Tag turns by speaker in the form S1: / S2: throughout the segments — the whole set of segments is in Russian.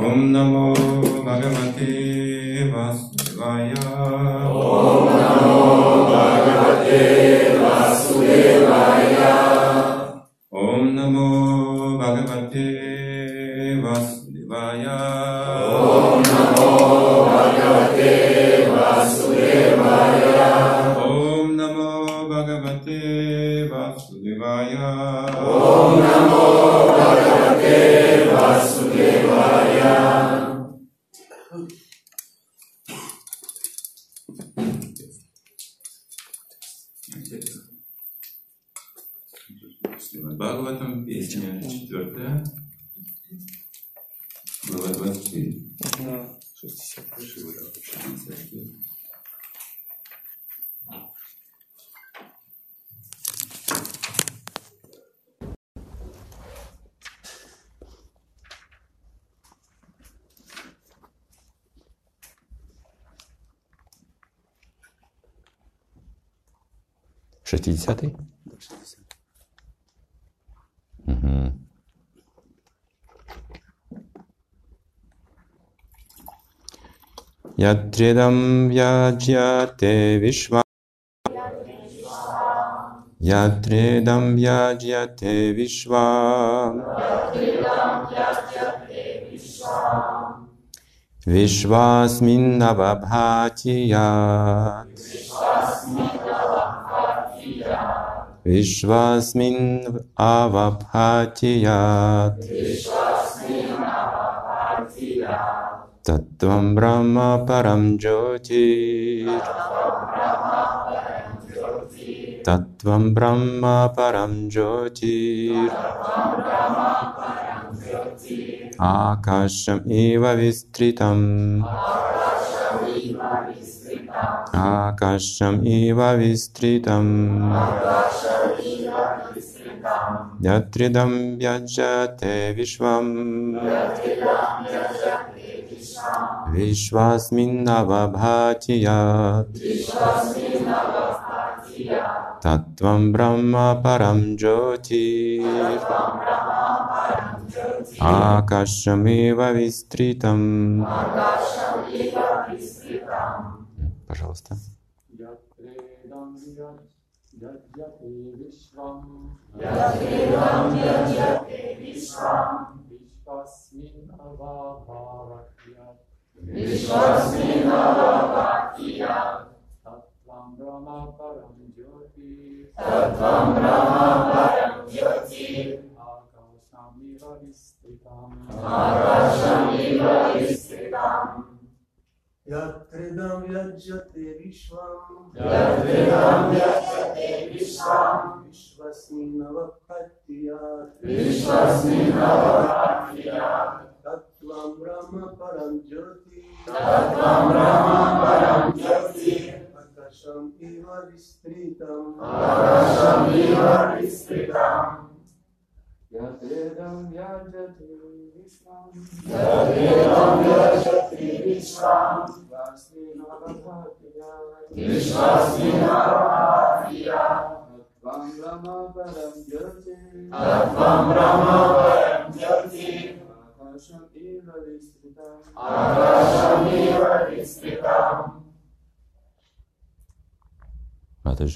S1: Om Namo Bhagavate Vasudevaya.
S2: Om Namo Bhagavate Vasudevaya.
S1: Om Namo Bhagavate Vasudevaya.
S2: Om Namo Bhagavate Vasudevaya.
S1: Om Namo Bhagavate Vasudevaya.
S2: Om Namo Bhagavate Vasudevaya.
S1: Бхагаватам, песня 4, глава 24.
S3: 60.
S4: Шестидесятый? Угу. Ятридам яджяте вишва. Ятридам яджяте вишва. Вишвасмин авабхатият. Вишвасмин авабхатият. Татвам Брахма Парам Джотир. Татвам Брахма Парам Джотир. Акашам ива вистритам. Акашам ива вистритам. Ятридам яджате вишвам. Вишвасмин авабхатият. Татвам Брахма Парам Джотир. Акашам ива вистритам. Пожалуйста.
S2: Vishvasmin avabhaktiya. Tattvam Brahma Param Jyoti. Tattvam Brahma Param Jyoti. Akasham iva vistritam. Akasham iva vistritam.
S5: Yatridam yajjate vishvam.
S2: Yatridam yajjate vishvam.
S5: Vishvasmin avabhaktiya.
S2: Vishvasmin avabhaktiya.
S5: Tattvam Brahma Param Jyoti.
S2: Tattvam Brahma Param Jyoti.
S5: Akasham iva vistritam.
S2: Akasham iva vistritam.
S3: Yatridam yajjate vishvam.
S2: Yatridam yajjate vishvam.
S3: Vishvasmin avabhaktiya.
S2: Vishvasmin avabhaktiya.
S3: Tattvam Brahma Param Jyoti.
S2: Tattvam Brahma Param Jyoti.
S3: Akasham iva vistritam.
S2: Akasham iva vistritam.
S4: Матаджи.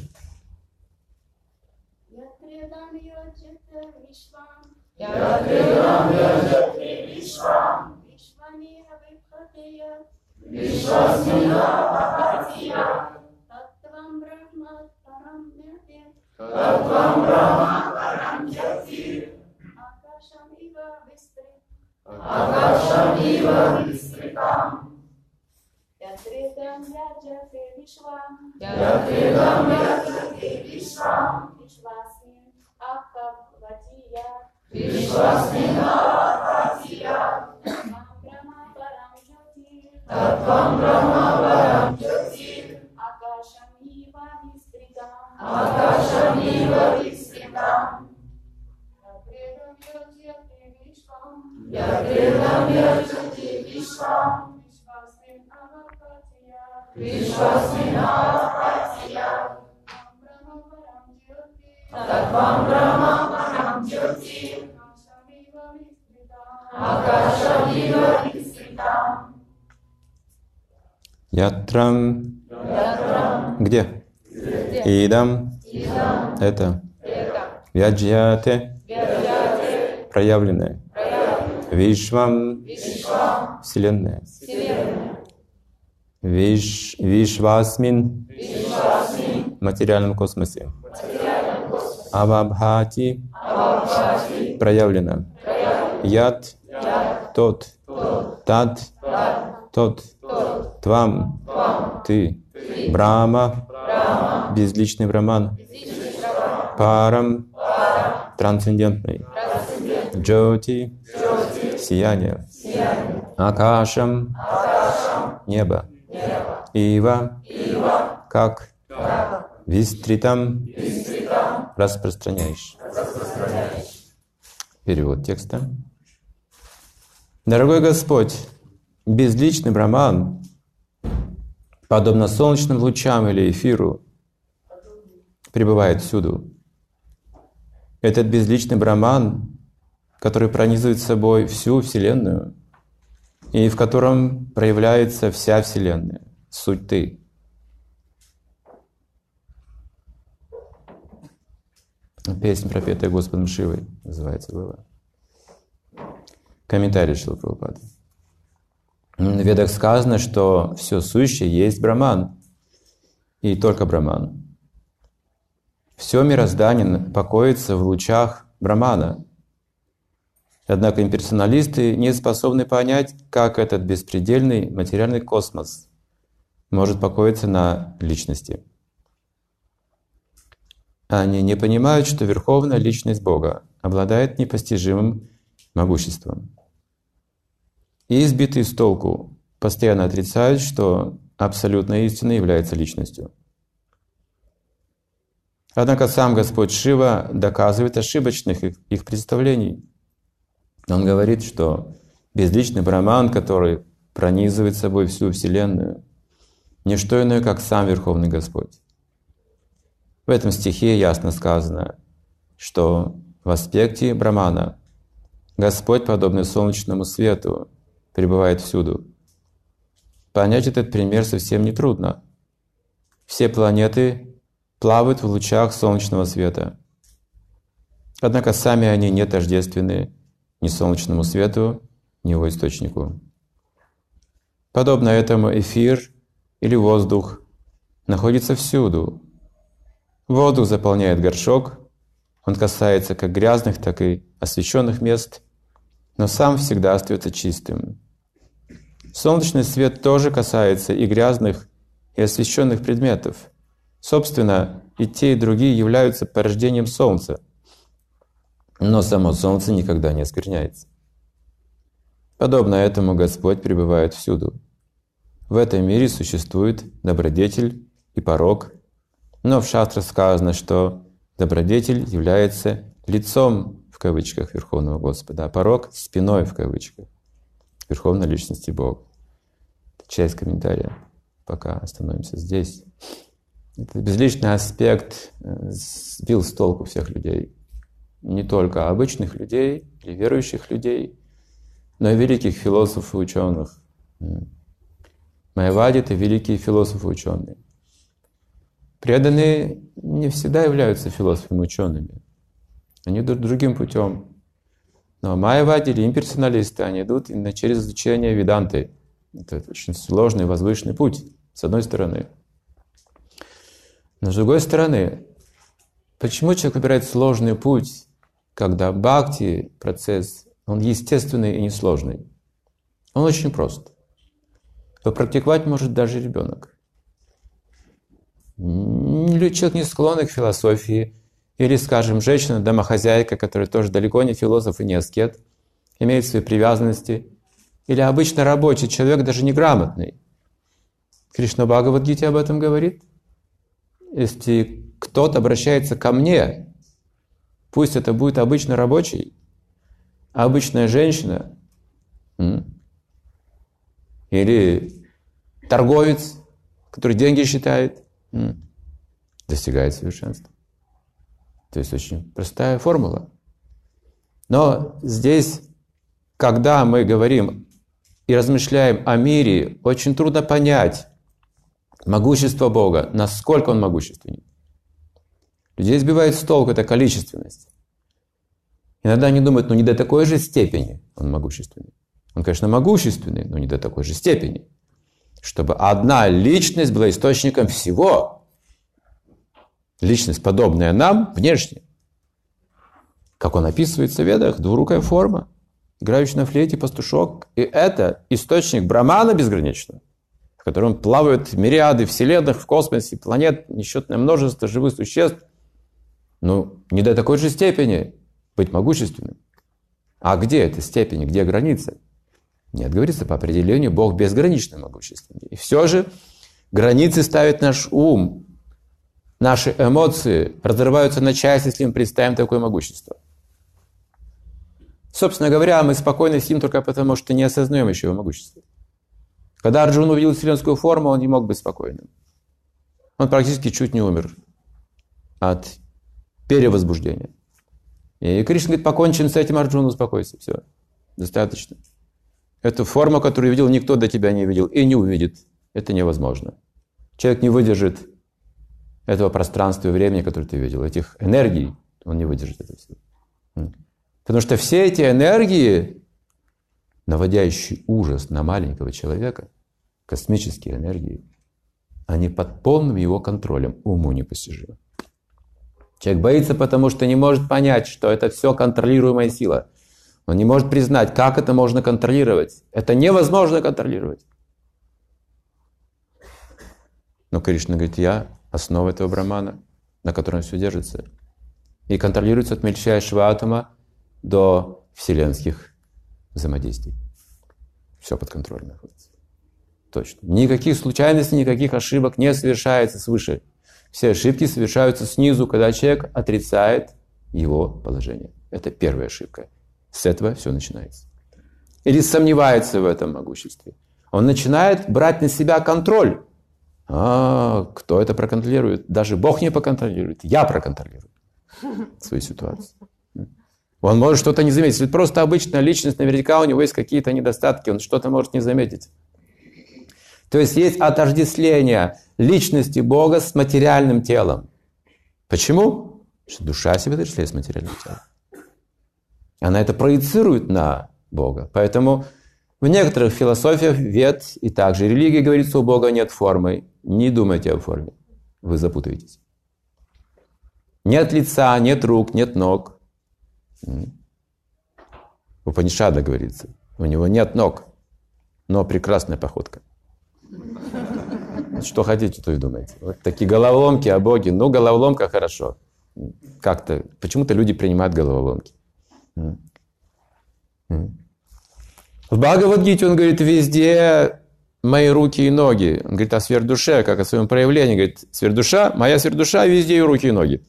S6: Yatriyadam yajjate vishvam.
S2: Yatridam yajjate vishvam.
S6: Vishvani avibhatiya.
S2: Vishvasmin avabhaktiya.
S6: Tattvam Brahma Param Jyoti.
S2: Tattvam Brahma Param Jyoti.
S6: Akasham iva vistritam.
S2: Akasham iva vistritam.
S6: Yatridam yajjate vishvam.
S2: Yatridam yajjate vishvam.
S6: Vishvasmin avabhatiya.
S2: Vishvasmin avabhaktiya.
S6: Tattvam Brahma Param Jyoti.
S2: Tattvam Brahma Param Jyoti.
S6: Akasham iva vistritam.
S2: Akasham iva vistritam.
S6: Yatridam yajjate vishvam.
S2: Yatridam yajjate vishvam.
S6: Vishvasmin avabhatiya.
S2: Vishvasmin avabhaktiya.
S6: Brahma Param Jyoti.
S2: Tattvam Brahma Param Jyoti.
S6: Akasham iva vistritam.
S2: Akasham iva vistritam.
S4: Ятрам. Где? Идам. Это. Вяджьяте. Проявленное. Вишвам. Вселенная. Вишвасмин. В материальном космосе. Авабхати. Проявлено. Яд. Тот. Тат. Тот. Твам. Ты. Брахма. Безличный Браман. Парам. Трансцендентный. Джоти. Сияние. Акашам. Небо. Ива. Как. Вистритам. Распространяешь. Перевод текста. Дорогой Господь, безличный Браман, подобно солнечным лучам или эфиру, пребывает всюду. Этот безличный Браман, который пронизывает собой всю Вселенную, и в котором проявляется вся Вселенная, суть Ты. Песня, пропетая Господом Шивой, называется была. Комментарий Шрилы Прабхупады. В Ведах сказано, что все сущее есть Браман, и только Браман. Все мироздание покоится в лучах Брамана. Однако имперсоналисты не способны понять, как этот беспредельный материальный космос может покоиться на личности. Они не понимают, что Верховная Личность Бога обладает непостижимым могуществом. И избитые с толку постоянно отрицают, что абсолютная истина является личностью. Однако сам Господь Шива доказывает ошибочных их представлений. Он говорит, что безличный Браман, который пронизывает собой всю Вселенную, не что иное, как сам Верховный Господь. В этом стихе ясно сказано, что в аспекте Брамана Господь, подобный солнечному свету, пребывает всюду. Понять этот пример совсем нетрудно. Все планеты плавают в лучах солнечного света. Однако сами они не тождественны ни солнечному свету, ни его источнику. Подобно этому эфир или воздух находится всюду. Воздух заполняет горшок, он касается как грязных, так и освещенных мест, но сам всегда остается чистым. Солнечный свет тоже касается и грязных, и освещенных предметов. Собственно, и те, и другие являются порождением Солнца. Но само Солнце никогда не оскверняется. Подобно этому Господь пребывает всюду. В этом мире существует добродетель и порок, но в шастрах сказано, что добродетель является лицом, в кавычках, Верховного Господа, а порок — спиной, в кавычках, Верховной Личности Бога. Это часть комментария. Пока остановимся здесь. Этот безличный аспект сбил с толку всех людей. Не только обычных людей или верующих людей, но и великих философов и ученых. Майявади — это великие философы и ученые. Преданные не всегда являются философами и учеными. Они идут другим путем. Но майявади или имперсоналисты, они идут именно через изучение веданты. Это очень сложный, возвышенный путь, с одной стороны. Но с другой стороны, почему человек выбирает сложный путь, когда бхакти процесс, он естественный и несложный? Он очень прост. Попрактиковать может даже ребенок. Человек не склонен к философии, или, скажем, женщина-домохозяйка, которая тоже далеко не философ и не аскет, имеет свои привязанности, или обычно рабочий человек, даже неграмотный. Кришна Бхагавад-гите об этом говорит. Если кто-то обращается ко мне, пусть это будет обычно рабочий, обычная женщина, или торговец, который деньги считает, достигает совершенства. То есть очень простая формула. Но здесь, когда мы говорим и размышляем о мире, очень трудно понять, Могущество Бога. Насколько Он могущественен. Людей сбивает с толку эта количественность. Иногда они думают, не до такой же степени Он могущественный. Он, конечно, могущественный, но не до такой же степени. Чтобы одна личность была источником всего. Личность, подобная нам, внешне. Как он описывается в Ведах, двурукая форма, играющий на флейте пастушок. И это источник Брамана безграничного, в котором плавают мириады вселенных в космосе, планет, несчетное множество живых существ. Не до такой же степени быть могущественным. А где эта степень, где граница? Нет, говорится, по определению Бог безгранично могущественный. И все же границы ставит наш ум, наши эмоции разрываются на части, если мы представим такое могущество. Собственно говоря, мы спокойно сидим только потому, что не осознаем еще его могущество. Когда Арджуна увидел вселенскую форму, он не мог быть спокойным. Он практически чуть не умер от перевозбуждения. И Кришна говорит, покончим с этим, Арджуна, успокойся, все, достаточно. Эту форму, которую видел, никто до тебя не видел и не увидит. Это невозможно. Человек не выдержит этого пространства и времени, которое ты видел, этих энергий, он не выдержит это все. Потому что все эти энергии, наводящие ужас на маленького человека, космические энергии, они под полным его контролем, уму непостижимо. Человек боится, потому что не может понять, что это все контролируемая сила. Он не может признать, как это можно контролировать. Это невозможно контролировать. Но Кришна говорит, я основа этого Брамана, на котором все держится. И контролируется от мельчайшего атома до вселенских взаимодействий. Все под контролем находится. Точно. Никаких случайностей, никаких ошибок не совершается свыше. Все ошибки совершаются снизу, когда человек отрицает его положение. Это первая ошибка. С этого все начинается. Или сомневается в этом могуществе. Он начинает брать на себя контроль. Кто это проконтролирует? Даже Бог не проконтролирует. Я проконтролирую свою ситуацию. Он может что-то не заметить. Если просто обычная личность, наверняка у него есть какие-то недостатки, он что-то может не заметить. То есть есть отождествление личности Бога с материальным телом. Почему? Потому что душа себя отождествляет с материальным телом. Она это проецирует на Бога. Поэтому в некоторых философиях, вед и также религии говорится, у Бога нет формы. Не думайте о форме. Вы запутаетесь. Нет лица, нет рук, нет ног. В Упанишада говорится, у него нет ног, но прекрасная походка. Что хотите, то и думаете. Вот такие головоломки о Боге. Головоломка хорошо. Как-то, почему-то люди принимают головоломки. В Бхагавад-гите он говорит, везде мои руки и ноги. Он говорит о сверхдуше, как о своем проявлении. Говорит, сверхдуша, моя сверхдуша, везде и руки и ноги.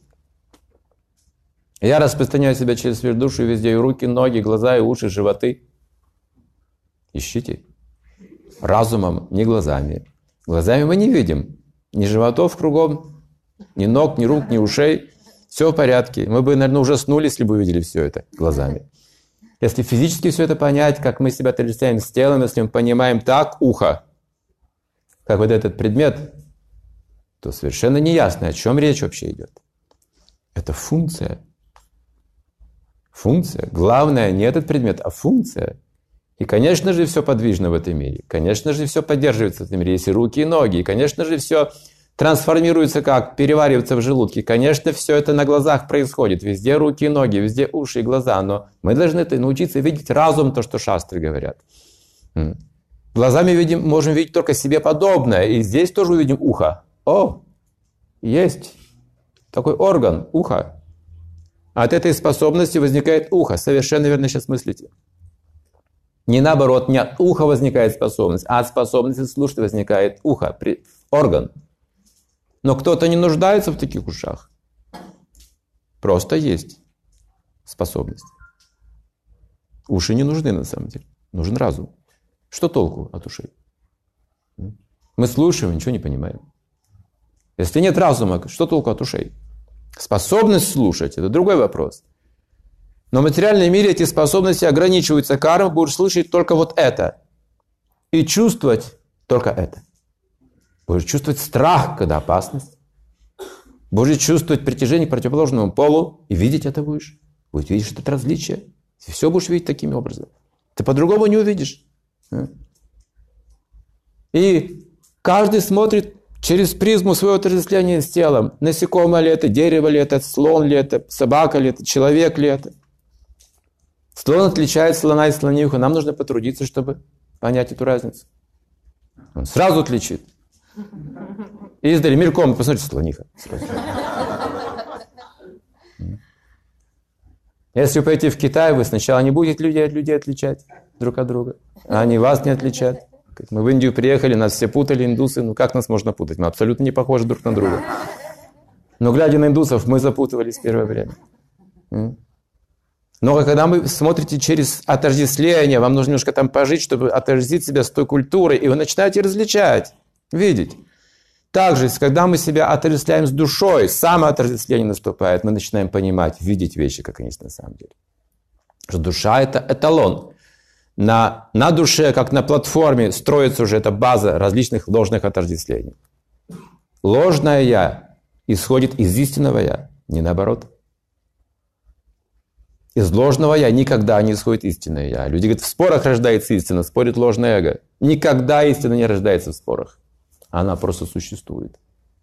S4: Я распространяю себя через сверхдушу, везде и руки, ноги, глаза и уши, животы. Ищите. Разумом, не глазами. Глазами мы не видим. Ни животов кругом, ни ног, ни рук, ни ушей. Все в порядке. Мы бы, наверное, ужаснулись, если бы увидели все это глазами. Если физически все это понять, как мы себя отождествляем с телом, если мы понимаем так, ухо, как вот этот предмет, то совершенно неясно, о чем речь вообще идет. Это функция. Функция. Главное не этот предмет, а функция. И, конечно же, все подвижно в этом мире. Конечно же, все поддерживается в этом мире. Есть и руки, и ноги. И, конечно же, все трансформируется как? Переваривается в желудке. Конечно, все это на глазах происходит. Везде руки и ноги, везде уши и глаза. Но мы должны научиться видеть разум, то, что шастры говорят. Глазами можем видеть только себе подобное. И здесь тоже увидим ухо. Есть такой орган, ухо. От этой способности возникает ухо. Совершенно верно сейчас мыслите. Не наоборот, не от уха возникает способность, а от способности слушать возникает ухо, орган. Но кто-то не нуждается в таких ушах. Просто есть способность. Уши не нужны на самом деле. Нужен разум. Что толку от ушей? Мы слушаем, ничего не понимаем. Если нет разума, что толку от ушей? Способность слушать – это другой вопрос. Но в материальном мире эти способности ограничиваются кармой, будешь слышать только вот это. И чувствовать только это. Будешь чувствовать страх, когда опасность. Будешь чувствовать притяжение к противоположному полу и видеть это будешь. Будешь видеть это различие. Ты все будешь видеть таким образом. Ты по-другому не увидишь. И каждый смотрит через призму своего отождествления с телом. Насекомое ли это, дерево ли это, слон ли это, собака ли это, человек ли это. Слон отличает слона и слониху. Нам нужно потрудиться, чтобы понять эту разницу. Он сразу отличит. Издали мельком, посмотрите, слониха. Если вы пойдете в Китай, вы сначала не будете людей от людей отличать друг от друга. А они вас не отличат. Мы в Индию приехали, нас все путали, индусы. Ну как нас можно путать? Мы абсолютно не похожи друг на друга. Но глядя на индусов, мы запутывались в первое время. Но когда вы смотрите через отождествление, вам нужно немножко там пожить, чтобы отождествить себя с той культурой, и вы начинаете различать, видеть. Также, когда мы себя отождествляем с душой, самоотождествление наступает, мы начинаем понимать, видеть вещи, как они есть на самом деле. Что душа – это эталон. На душе, как на платформе, строится уже эта база различных ложных отождествлений. Ложное «я» исходит из истинного «я», не наоборот. Из ложного «я» никогда не исходит истинное «я». Люди говорят, в спорах рождается истина, спорит ложное эго. Никогда истина не рождается в спорах. Она просто существует.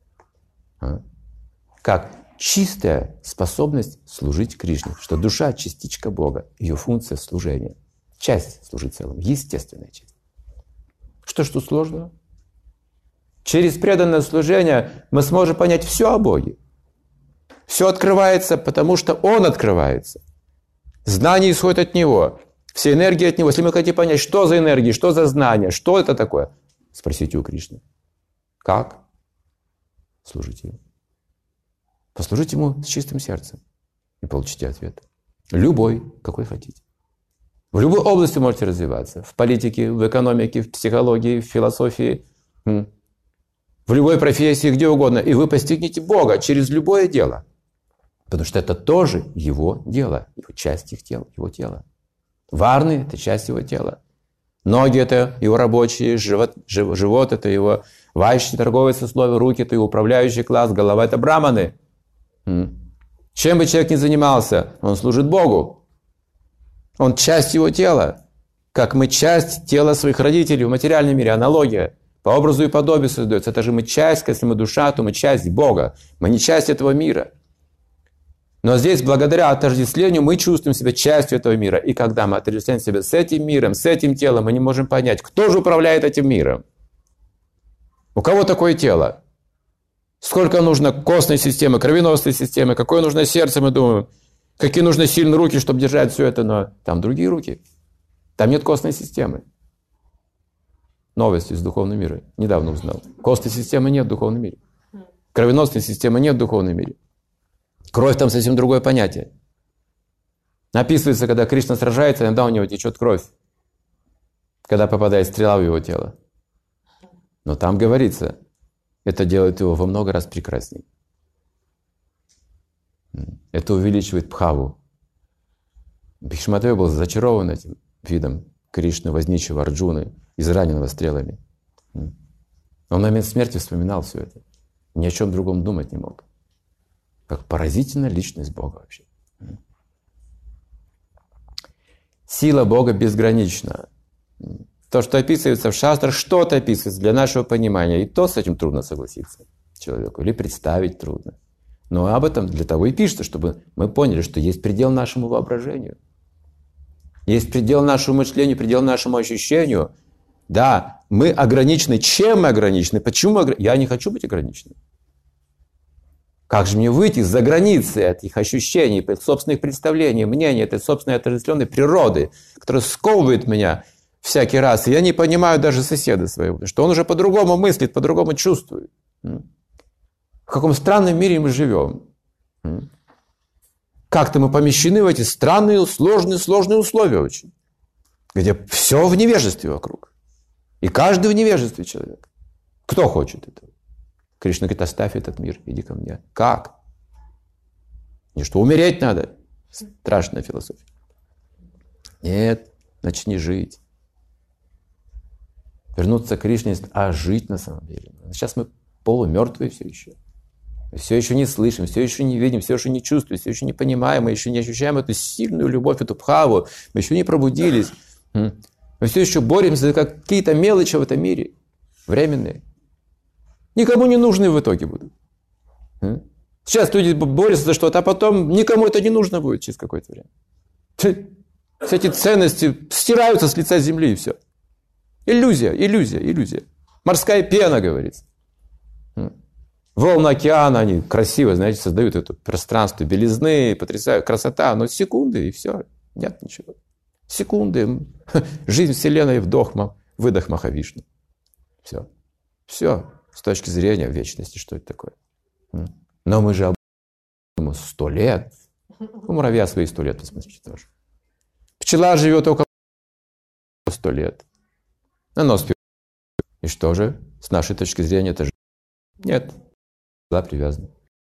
S4: Как чистая способность служить Кришне. Что душа – частичка Бога, ее функция – служение. Часть служит целым, естественная часть. Что ж тут сложного? Через преданное служение мы сможем понять все о Боге. Все открывается, потому что Он открывается. Знание исходит от Него. Все энергии от Него. Если мы хотим понять, что за энергия, что за знание, что это такое, спросите у Кришны. Как? Служите Ему. Послужите Ему с чистым сердцем и получите ответ. Любой, какой хотите. В любой области можете развиваться. В политике, в экономике, в психологии, в философии, в любой профессии, где угодно. И вы постигнете Бога через любое дело. Потому что это тоже Его дело. Часть их тела, Его тела. Варны – это часть Его тела. Ноги – это Его рабочие, живот – это Его вайши, торговое сословие, руки – это Его управляющий класс, голова – это браманы. Чем бы человек ни занимался, он служит Богу. Он часть Его тела. Как мы часть тела своих родителей в материальном мире. Аналогия. По образу и подобию создается. Это же мы часть, если мы душа, то мы часть Бога. Мы не часть этого мира. Но здесь, благодаря отождествлению, мы чувствуем себя частью этого мира. И когда мы отождествляем себя с этим миром, с этим телом, мы не можем понять, кто же управляет этим миром. У кого такое тело? Сколько нужно костной системы, кровеносной системы, какое нужно сердце, мы думаем. Какие нужны сильные руки, чтобы держать все это, но там другие руки. Там нет костной системы. Новость из духовного мира. Недавно узнал. Костной системы нет в духовном мире. Кровеносной системы нет в духовном мире. Кровь там совсем другое понятие. Описывается, когда Кришна сражается, иногда у него течет кровь. Когда попадает стрела в его тело. Но там говорится, это делает его во много раз прекрасней. Это увеличивает бхаву. Бхишмадева был зачарован этим видом Кришны, возничего Арджуны, израненного стрелами. Он на момент смерти вспоминал все это. Ни о чем другом думать не мог. Как поразительная личность Бога вообще. Сила Бога безгранична. То, что описывается в шастрах, что-то описывается для нашего понимания. И то с этим трудно согласиться человеку. Или представить трудно. Но об этом для того и пишется, чтобы мы поняли, что есть предел нашему воображению. Есть предел нашему мышлению, предел нашему ощущению. Да, мы ограничены. Чем мы ограничены? Почему мы ограничены? Я не хочу быть ограниченным. Как же мне выйти за границы этих ощущений, собственных представлений, мнений, этой собственной отождествленной природы, которая сковывает меня всякий раз. И я не понимаю даже соседа своего, потому что он уже по-другому мыслит, по-другому чувствует. В каком странном мире мы живем. Как-то мы помещены в эти странные, сложные условия очень, где все в невежестве вокруг. И каждый в невежестве человек. Кто хочет этого? Кришна говорит, оставь этот мир, иди ко мне. Как? Не что умереть надо. Страшная философия. Нет, начни жить. Вернуться к Кришне, жить на самом деле. Сейчас мы полумертвые все еще. Все еще не слышим, все еще не видим, все еще не чувствуем, все еще не понимаем, мы еще не ощущаем эту сильную любовь, эту бхаву, мы еще не пробудились. Мы все еще боремся за какие-то мелочи в этом мире, временные. Никому не нужны в итоге будут. Сейчас люди борются за что-то, а потом никому это не нужно будет через какое-то время. Все эти ценности стираются с лица земли и все. Иллюзия. Морская пена, говорится. Волны океана, они красиво, знаете, создают это пространство белизны, потрясают, красота, но секунды и все, нет ничего. Секунды, жизнь Вселенной, вдох, выдох Махавишну. Все, с точки зрения вечности, что это такое. Но мы же 100 лет, у муравья свои 100 лет, посмотрите тоже. Пчела живет около 100 лет, она спит. И что же, с нашей точки зрения, это же нет. Привязаны.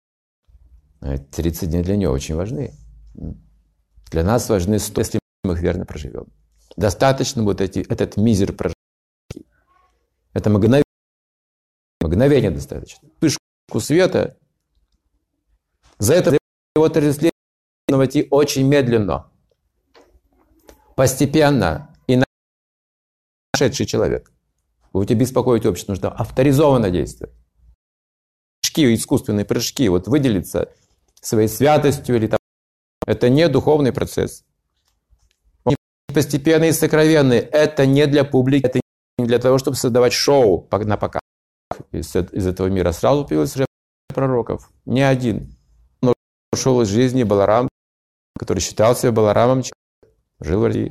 S4: 30 дней для нее очень важны. Для нас важны 100, если мы их верно проживем. Достаточно вот этот мизер прожить. Это мгновение достаточно. Вспышку света. За это его отождествление нужно войти очень медленно. Постепенно. И нашедший человек. Будете беспокоить общество, нужно авторизованное действие. Искусственные прыжки, вот выделиться своей святостью или там. Это не духовный процесс. Он постепенный и сокровенный. Это не для публики, это не для того, чтобы создавать шоу на показ. Из этого мира сразу появилось уже пророков. Не один. Он ушел из жизни Баларам, который считал себя Баларамом, жил в России.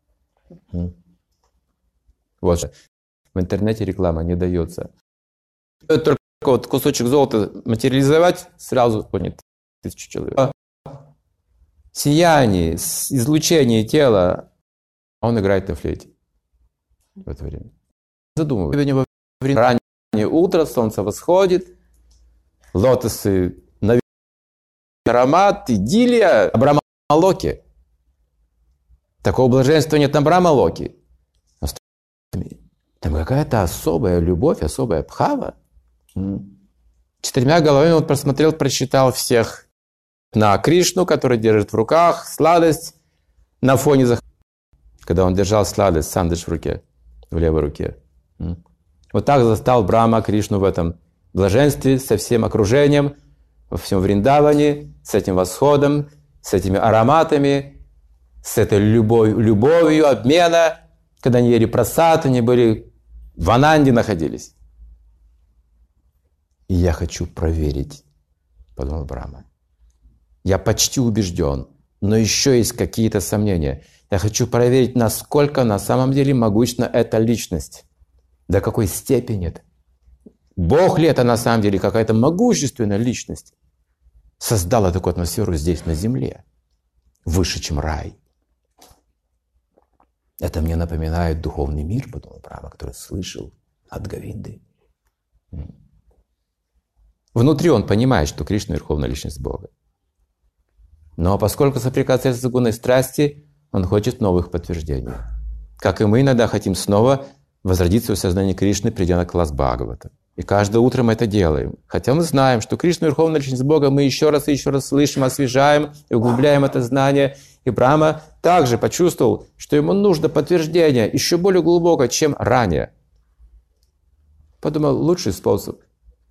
S4: Вот. В интернете реклама не дается. Это вот кусочек золота материализовать, сразу понят 1000 человек. Сияние, излучение тела, он играет на флейте в это время. Задумывай. Раннее утро, солнце восходит, лотосы, аромат, идиллия, Абрама-локи. Такого блаженства нет на Абрама-локи. Там какая-то особая любовь, особая бхава. 4 головами он просмотрел, просчитал всех на Кришну, который держит в руках сладость на фоне когда он держал сладость, сандвич в руке, в левой руке. Вот так застал Брахма Кришну в этом блаженстве, со всем окружением, во всем Вриндаване, с этим восходом, с этими ароматами, с этой любовью обмена, когда они ели прасад, они были в Ананде находились. И я хочу проверить, подумал Брахма. Я почти убежден, но еще есть какие-то сомнения. Я хочу проверить, насколько на самом деле могущественна эта личность. До какой степени это. Бог ли это на самом деле какая-то могущественная личность? Создала такую атмосферу здесь, на земле. Выше, чем рай. Это мне напоминает духовный мир, подумал Брахма, который слышал от Говинды. Внутри он понимает, что Кришна – верховная личность Бога. Но поскольку соприкасается с гуной страсти, он хочет новых подтверждений. Как и мы иногда хотим снова возродиться в сознании Кришны, придя на класс Бхагавата. И каждое утро мы это делаем. Хотя мы знаем, что Кришна – верховная личность Бога, мы еще раз и еще раз слышим, освежаем и углубляем это знание. И Брахма также почувствовал, что ему нужно подтверждение еще более глубокое, чем ранее. Подумал, лучший способ.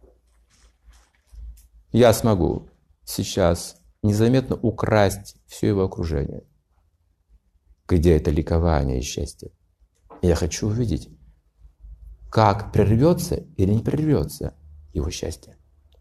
S4: Я смогу сейчас незаметно украсть все его окружение. Где это ликование и счастье? Я хочу увидеть, как прервется или не прервется его счастье.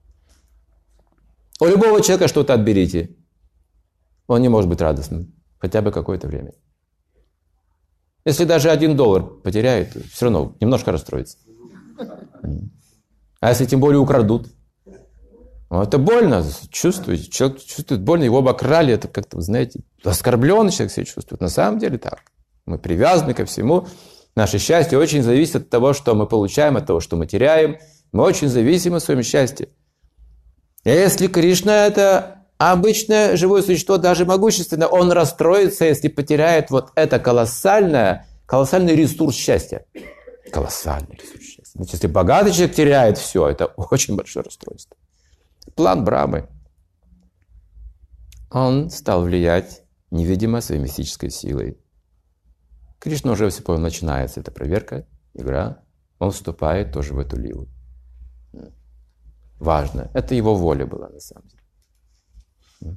S4: У любого человека что-то отберите. Он не может быть радостным. Хотя бы какое-то время. Если даже $1 потеряет, все равно немножко расстроится. А если тем более украдут? Это больно, чувствуете. Человек чувствует больно, его обокрали, это как-то, вы знаете, оскорбленный человек себя чувствует. На самом деле так. Мы привязаны ко всему. Наше счастье очень зависит от того, что мы получаем, от того, что мы теряем. Мы очень зависимы от своего счастья. И если Кришна – это обычное живое существо, даже могущественное, он расстроится, если потеряет вот это колоссальный ресурс счастья. Колоссальный ресурс счастья. Значит, если богатый человек теряет все, это очень большое расстройство. План Брамы. Он стал влиять невидимо своей мистической силой. Кришна уже все понял, начинается эта проверка, игра. Он вступает тоже в эту лилу. Важно. Это его воля была на самом деле.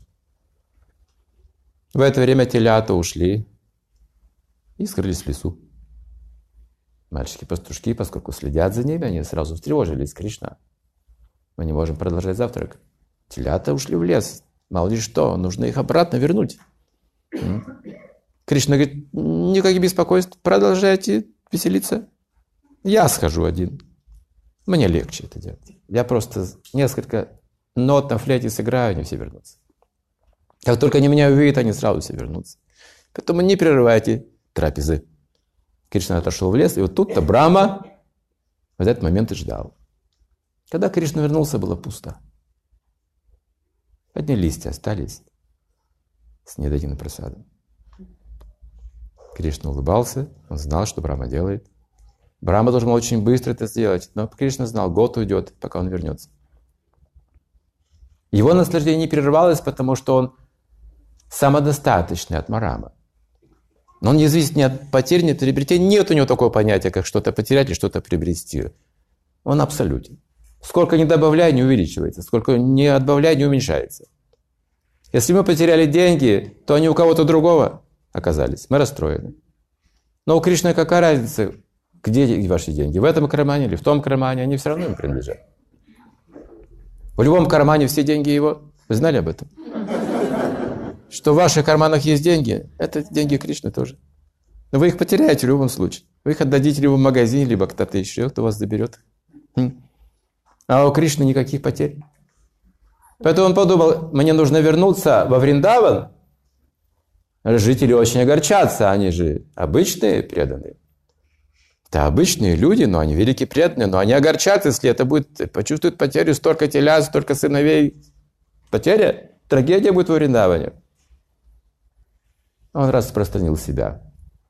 S4: В это время телята ушли и скрылись в лесу. Мальчики-пастушки, поскольку следят за ними, они сразу встревожились. Кришна, мы не можем продолжать завтрак. Телята ушли в лес. Мало ли что, нужно их обратно вернуть. Кришна говорит, никаких беспокойств, продолжайте веселиться. Я схожу один. Мне легче это делать. Я просто несколько нот на флейте сыграю, они все вернутся. Как только они меня увидят, они сразу все вернутся. Поэтому не прерывайте трапезы. Кришна отошел в лес, и вот тут-то Брама в этот момент и ждал. Когда Кришна вернулся, было пусто. Одни листья остались с недоеденным просадом. Кришна улыбался, он знал, что Брама делает. Брама должен был очень быстро это сделать, но Кришна знал, год уйдет, пока он вернется. Его наслаждение не прерывалось, потому что он самодостаточный от Марама. Но он не зависит ни от потери, ни от приобретения. Нет у него такого понятия, как что-то потерять или что-то приобрести. Он абсолютен. Сколько не добавляй, не увеличивается. Сколько не отбавляй, не уменьшается. Если мы потеряли деньги, то они у кого-то другого оказались. Мы расстроены. Но у Кришны какая разница, где ваши деньги? В этом кармане или в том кармане? Они все равно им принадлежат. В любом кармане все деньги его. Вы знали об этом? Что в ваших карманах есть деньги, это деньги Кришны тоже. Но вы их потеряете в любом случае. Вы их отдадите либо в магазин, либо кто-то еще, кто вас заберет. А у Кришны никаких потерь. Поэтому он подумал, мне нужно вернуться во Вриндаван. Жители очень огорчатся, они же обычные преданные. Это обычные люди, но они великие преданные, но они огорчатся, если это будет, почувствуют потерю, столько телят, столько сыновей. Потеря, трагедия будет во Вриндаване. Он распространил себя.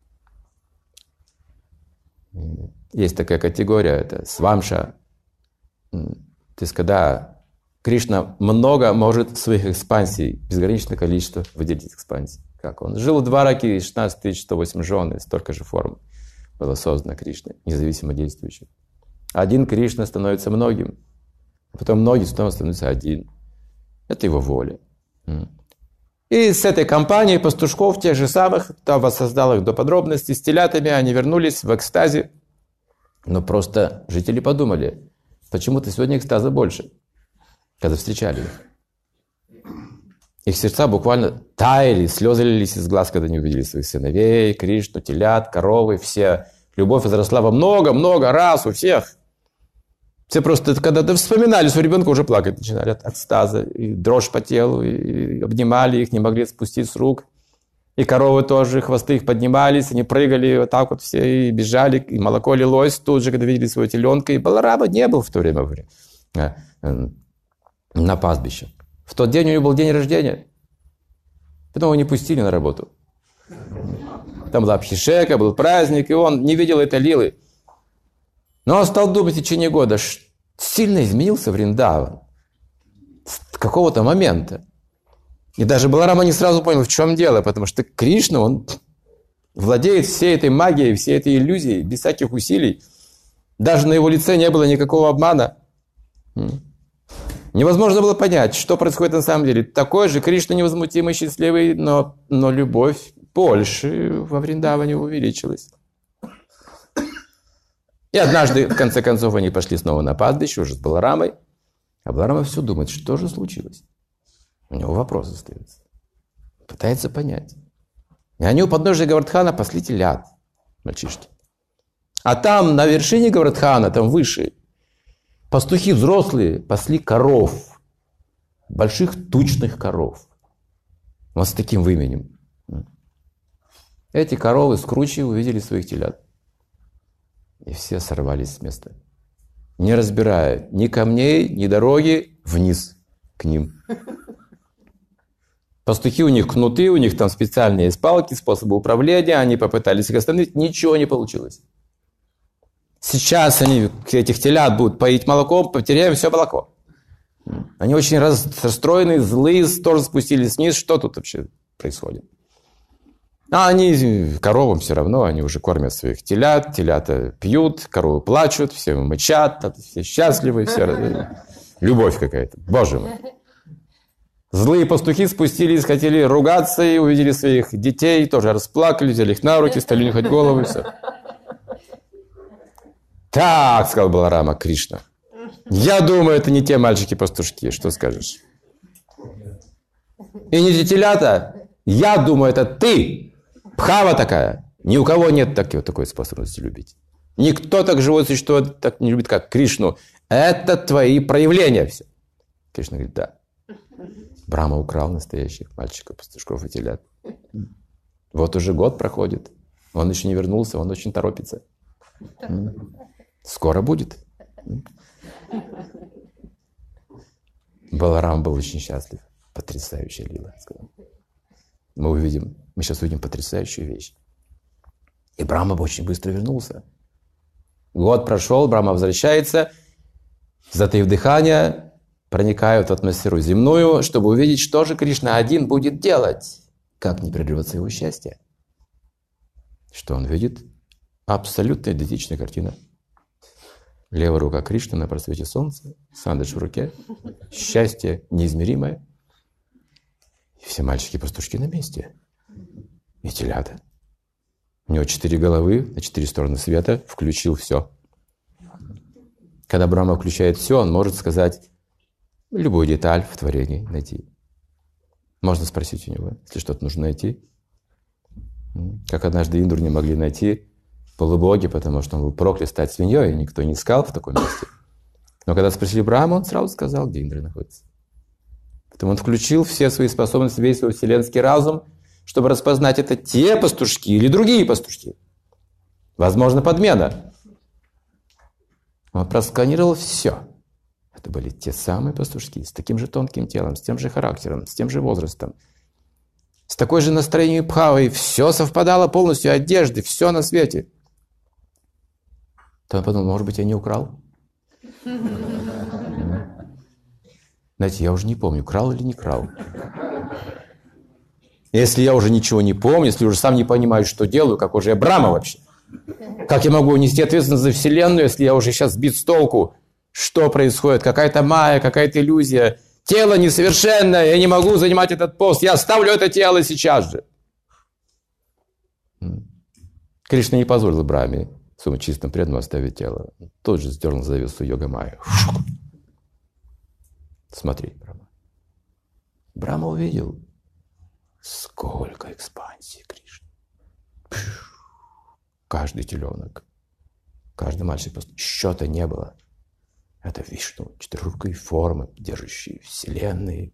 S4: Есть такая категория, это свамша. То есть, когда Кришна много может своих экспансий, безграничное количество выделить экспансий. Как он жил в Двараке, 16 108 жен, и столько же форм было создано Кришной, независимо действующим. Один Кришна становится многим, а потом многие снова становятся один. Это его воля. И с этой компанией пастушков, тех же самых, кто воссоздал их до подробностей, с телятами, они вернулись в экстазе. Но просто жители подумали, почему-то сегодня экстаза больше, когда встречали их. Их сердца буквально таяли, слезы лились из глаз, когда они увидели своих сыновей, Кришну, телят, коровы, все. Любовь возросла во много-много раз у всех. Все просто, когда вспоминали своего ребенка, уже плакать начинали от экстаза. И дрожь по телу, и обнимали их, не могли спустить с рук. И коровы тоже, хвосты их поднимались, они прыгали вот так вот все, и бежали, и молоко лилось тут же, когда видели своего теленка. И Баларама не был в то время на пастбище. В тот день у него был день рождения. Потом его не пустили на работу. Там была Абхишека, был праздник, и он не видел этой лилы. Но он стал думать в течение года, сильно изменился Вриндаван с какого-то момента. И даже Баларама не сразу понял, в чем дело, потому что Кришна, он владеет всей этой магией, всей этой иллюзией, без всяких усилий. Даже на его лице не было никакого обмана. Невозможно было понять, что происходит на самом деле. Такой же Кришна невозмутимый, счастливый, но любовь больше во Вриндаване увеличилась. И однажды, в конце концов, они пошли снова на пастбище, уже с Баларамой. А Баларама все думает, что же случилось. У него вопрос остается. Пытается понять. И они у подножия Говардхана пасли телят, мальчишки. А там, на вершине Говардхана, там выше, пастухи взрослые пасли коров. Больших тучных коров. Вот с таким выменем. Эти коровы с кручей увидели своих телят. И все сорвались с места. Не разбирая ни камней, ни дороги, вниз к ним. Пастухи у них кнуты, у них там специальные палки, способы управления. Они попытались их остановить, ничего не получилось. Сейчас они, этих телят, будут поить молоком, потеряем все молоко. Они очень расстроены, злые, тоже спустились вниз. Что тут вообще происходит? А они, коровам все равно, они уже кормят своих телят, телята пьют, коровы плачут, все мычат, все счастливы, все. Любовь какая-то, Боже мой. Злые пастухи спустились, хотели ругаться и увидели своих детей, тоже расплакали, взяли их на руки, стали нюхать головы, все. Так, сказал Баларама Кришна. Я думаю, это не те мальчики-пастушки, что скажешь? И не те телята, я думаю, это ты, пхава такая. Ни у кого нет такой способности любить. Никто так живое существо так не любит, как Кришну. Это твои проявления все. Кришна говорит, да. Брахма украл настоящих мальчиков, пастушков и телят. Вот уже год проходит. Он еще не вернулся, он очень торопится. Скоро будет. Баларам был очень счастлив. Потрясающая лила. Мы сейчас увидим потрясающую вещь. И Брахма очень быстро вернулся. Год прошел, Брахма возвращается, затаив дыхание, проникают в атмосферу земную, чтобы увидеть, что же Кришна один будет делать, как не прерваться его счастье. Что он видит? Абсолютно идентичная картина. Левая рука Кришны на просвете солнца, сандвич в руке, счастье неизмеримое. И все мальчики-пастушки на месте. И телята. У него 4 головы, на 4 стороны света, включил все. Когда Брахма включает все, он может сказать любую деталь в творении найти. Можно спросить у него, если что-то нужно найти. Как однажды Индру не могли найти полубоги, потому что он был проклят стать свиньей, и никто не искал в таком месте. Но когда спросили Брахму, он сразу сказал, где Индра находится. Поэтому он включил все свои способности, весь свой вселенский разум, чтобы распознать, это те пастушки или другие пастушки. Возможно, подмена. Он просканировал все. Это были те самые пастушки, с таким же тонким телом, с тем же характером, с тем же возрастом, с такой же настроением пхавой. Все совпадало полностью, одежды, все на свете. То он подумал, может быть, я не украл? Знаете, я уже не помню, крал или не крал. Если я уже ничего не помню, если уже сам не понимаю, что делаю, как уже я Брахма вообще. Как я могу нести ответственность за Вселенную, если я уже сейчас сбит с толку? Что происходит? Какая-то майя, какая-то иллюзия. Тело несовершенное, я не могу занимать этот пост. Я оставлю это тело сейчас же. Кришна не позволил Брахме, своему чистому преданному, оставить тело. Тот же сдернул завесу йога-майя. Смотри, Брахма. Брахма увидел, сколько экспансии Кришны. Каждый теленок, каждый мальчик, просто счета не было. Это Вишну, четырехрукой формы, держащие вселенные.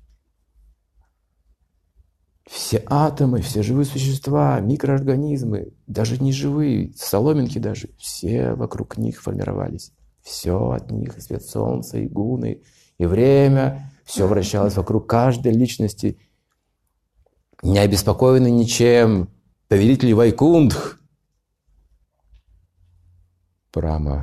S4: Все атомы, все живые существа, микроорганизмы, даже неживые, соломинки даже, все вокруг них формировались. Все от них, и свет солнца, и гуны, и время, все вращалось вокруг каждой личности. Не обеспокоенный ничем, повелитель Вайкундх. Брахма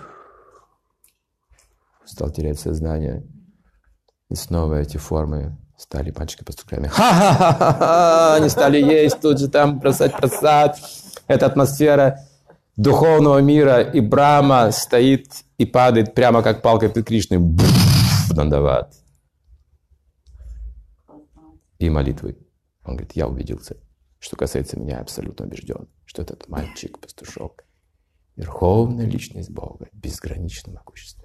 S4: стал терять сознание. И снова эти формы стали мальчиками-пастухами. Ха-ха-ха-ха! Они стали есть, тут же там бросать просад. Это атмосфера духовного мира. И Брахма стоит и падает прямо как палка перед Кришной. Дандават. И молитвы. Он говорит, я убедился. Что касается меня, я абсолютно убежден, что этот мальчик-пастушок — верховная личность Бога, безгранично могущественная.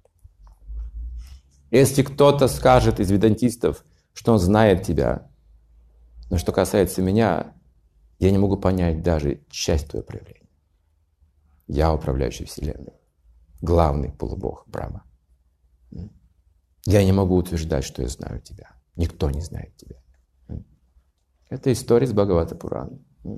S4: Если кто-то скажет из ведантистов, что он знает тебя, но что касается меня, я не могу понять даже часть твоего проявления. Я управляющий Вселенной, главный полубог Брахма. Я не могу утверждать, что я знаю тебя. Никто не знает тебя. Это история из Бхагавата Пурана.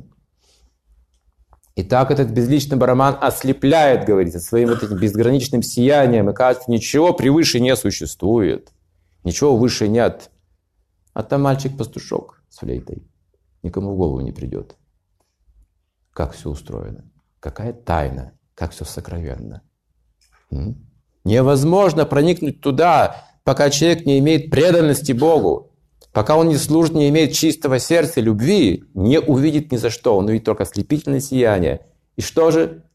S4: Итак, этот безличный Брахман ослепляет, говорится, своим вот этим безграничным сиянием, и кажется, ничего превыше не существует, ничего выше нет. А там мальчик-пастушок с флейтой. Никому в голову не придет. Как все устроено, какая тайна как все сокровенно. Невозможно проникнуть туда, пока человек не имеет преданности Богу, пока он не служит, не имеет чистого сердца, любви, не увидит ни за что. Он увидит только ослепительное сияние. И что же?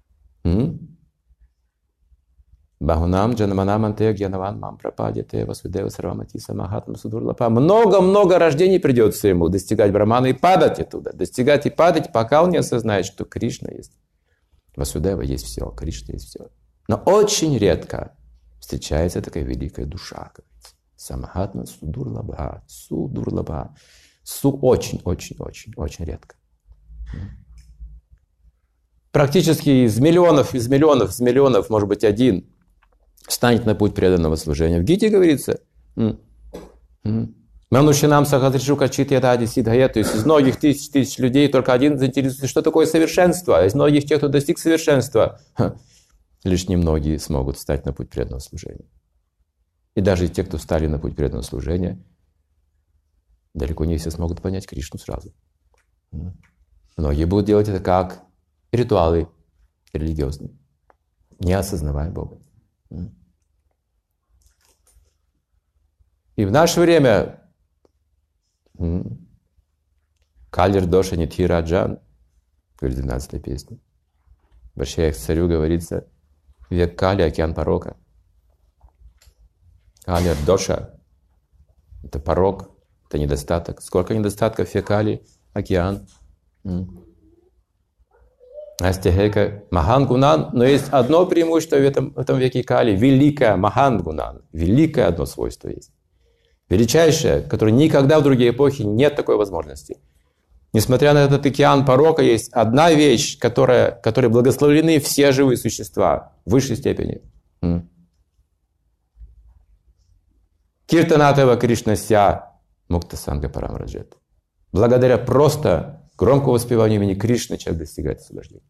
S4: Бахунам джанаманам антея гьянаван мам прападьяте васудева сарвамати самахатам судурлапа. Много-много рождений придется ему достигать Брахмана и падать оттуда. Достигать и падать, пока он не осознает, что Кришна есть. Васудева есть все, Кришна есть все. Но очень редко встречается такая великая душа, говорится. Самахатма судурлаба, судурлаба. Очень редко. Практически из миллионов, может быть, один встанет на путь преданного служения. В Гите говорится, Манушинам сахадришу качит ядади сидхая, то есть из многих тысяч людей только один заинтересуется, что такое совершенство. Из многих тех, кто достиг совершенства, лишь немногие смогут встать на путь преданного служения. И даже те, кто встали на путь преданного служения, далеко не все смогут понять Кришну сразу. Многие будут делать это как ритуалы религиозные, не осознавая Бога. И в наше время Калир Доша Нитхи Раджан, говорит 12-я песня. В Башьях царю говорится, век Кали, океан порока. Калир Доша — это порок, это недостаток. Сколько недостатков в век Кали, океан. Астихека Махангунан, но есть одно преимущество в этом веке Кали, великое Махангунан, великое одно свойство есть. Величайшее, которое никогда в другие эпохи нет такой возможности. Несмотря на этот океан порока, есть одна вещь, которой благословлены все живые существа в высшей степени. Киртанатава Кришнася Муктасанга Парамраджет. Благодаря просто громкому воспеванию имени Кришны человек достигает освобождения.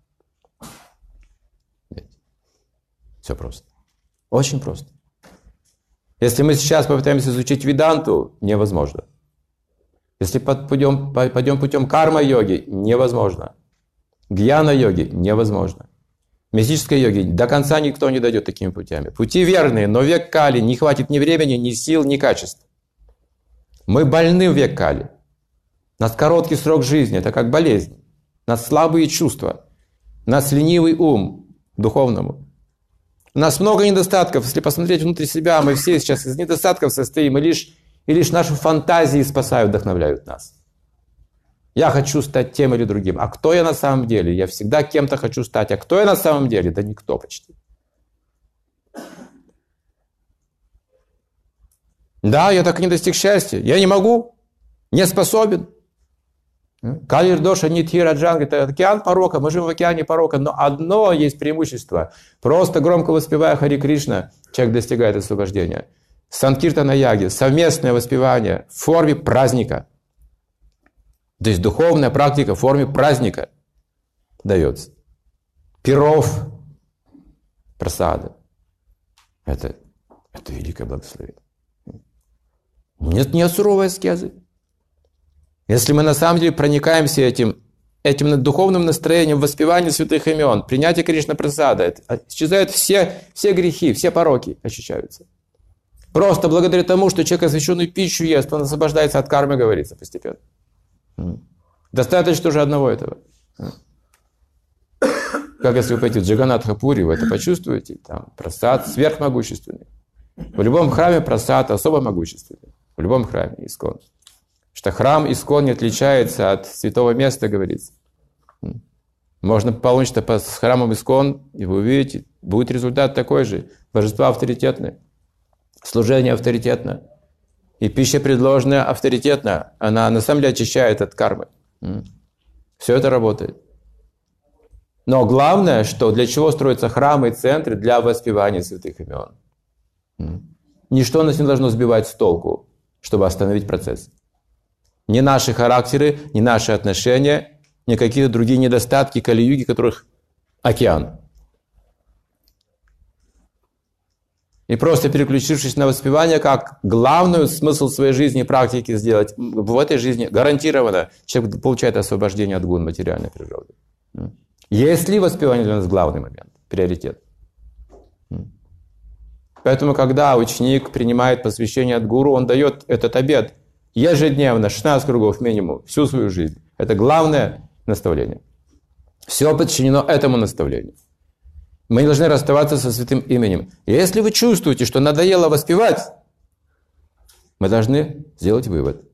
S4: Все просто. Очень просто. Если мы сейчас попытаемся изучить веданту, невозможно. Если пойдем путем карма-йоги, невозможно. Гьяна-йоги, невозможно. Мистической йоги до конца никто не дойдет такими путями. Пути верные, но в век Кали не хватит ни времени, ни сил, ни качеств. Мы больны в век Кали. У нас короткий срок жизни, это как болезнь. У нас слабые чувства. У нас ленивый ум духовному. У нас много недостатков. Если посмотреть внутри себя, мы все сейчас из недостатков состоим, и лишь наши фантазии спасают, вдохновляют нас. Я хочу стать тем или другим. А кто я на самом деле? Я всегда кем-то хочу стать. А кто я на самом деле? Да никто почти. Да, я так и не достиг счастья. Я не могу. Не способен. Калир Доша Нитхи Раджан, это океан порока, мы живем в океане порока, но одно есть преимущество. Просто громко воспевая Хари Кришна, человек достигает освобождения. Санкиртана Яги, совместное воспевание в форме праздника. То есть духовная практика в форме праздника дается. Пиров, прасада. Это великое благословение. Нет, не суровой аскезы. Если мы на самом деле проникаемся этим духовным настроением воспевания святых имен, принятия Кришна прасада, исчезают все грехи, все пороки очищаются. Просто благодаря тому, что человек освященную пищу ест, он освобождается от кармы, говорится постепенно. Достаточно уже одного этого. Как если вы пойдете в Джаганатха-пури, вы это почувствуете, там прасад сверхмогущественный. В любом храме прасад особо могущественный. В любом храме Искон. Что храм Искон не отличается от святого места, говорится. Можно полночь с храмом Искон, и вы увидите, будет результат такой же. Божество авторитетное, служение авторитетное, и пища предложенная авторитетная. Она на самом деле очищает от кармы. Все это работает. Но главное, что для чего строятся храмы и центры? Для воспевания святых имен. Ничто нас не должно сбивать с толку, чтобы остановить процесс. Ни наши характеры, ни наши отношения, ни какие-то другие недостатки Кали-юги, которых океан. И просто переключившись на воспевание, как главную смысл своей жизни и практики сделать, в этой жизни гарантированно человек получает освобождение от гун материальной природы. Есть ли воспевание для нас главный момент, приоритет? Поэтому, когда ученик принимает посвящение от гуру, он дает этот обет ежедневно, 16 кругов минимум, всю свою жизнь. Это главное наставление. Все подчинено этому наставлению. Мы не должны расставаться со святым именем. И если вы чувствуете, что надоело воспевать, мы должны сделать вывод.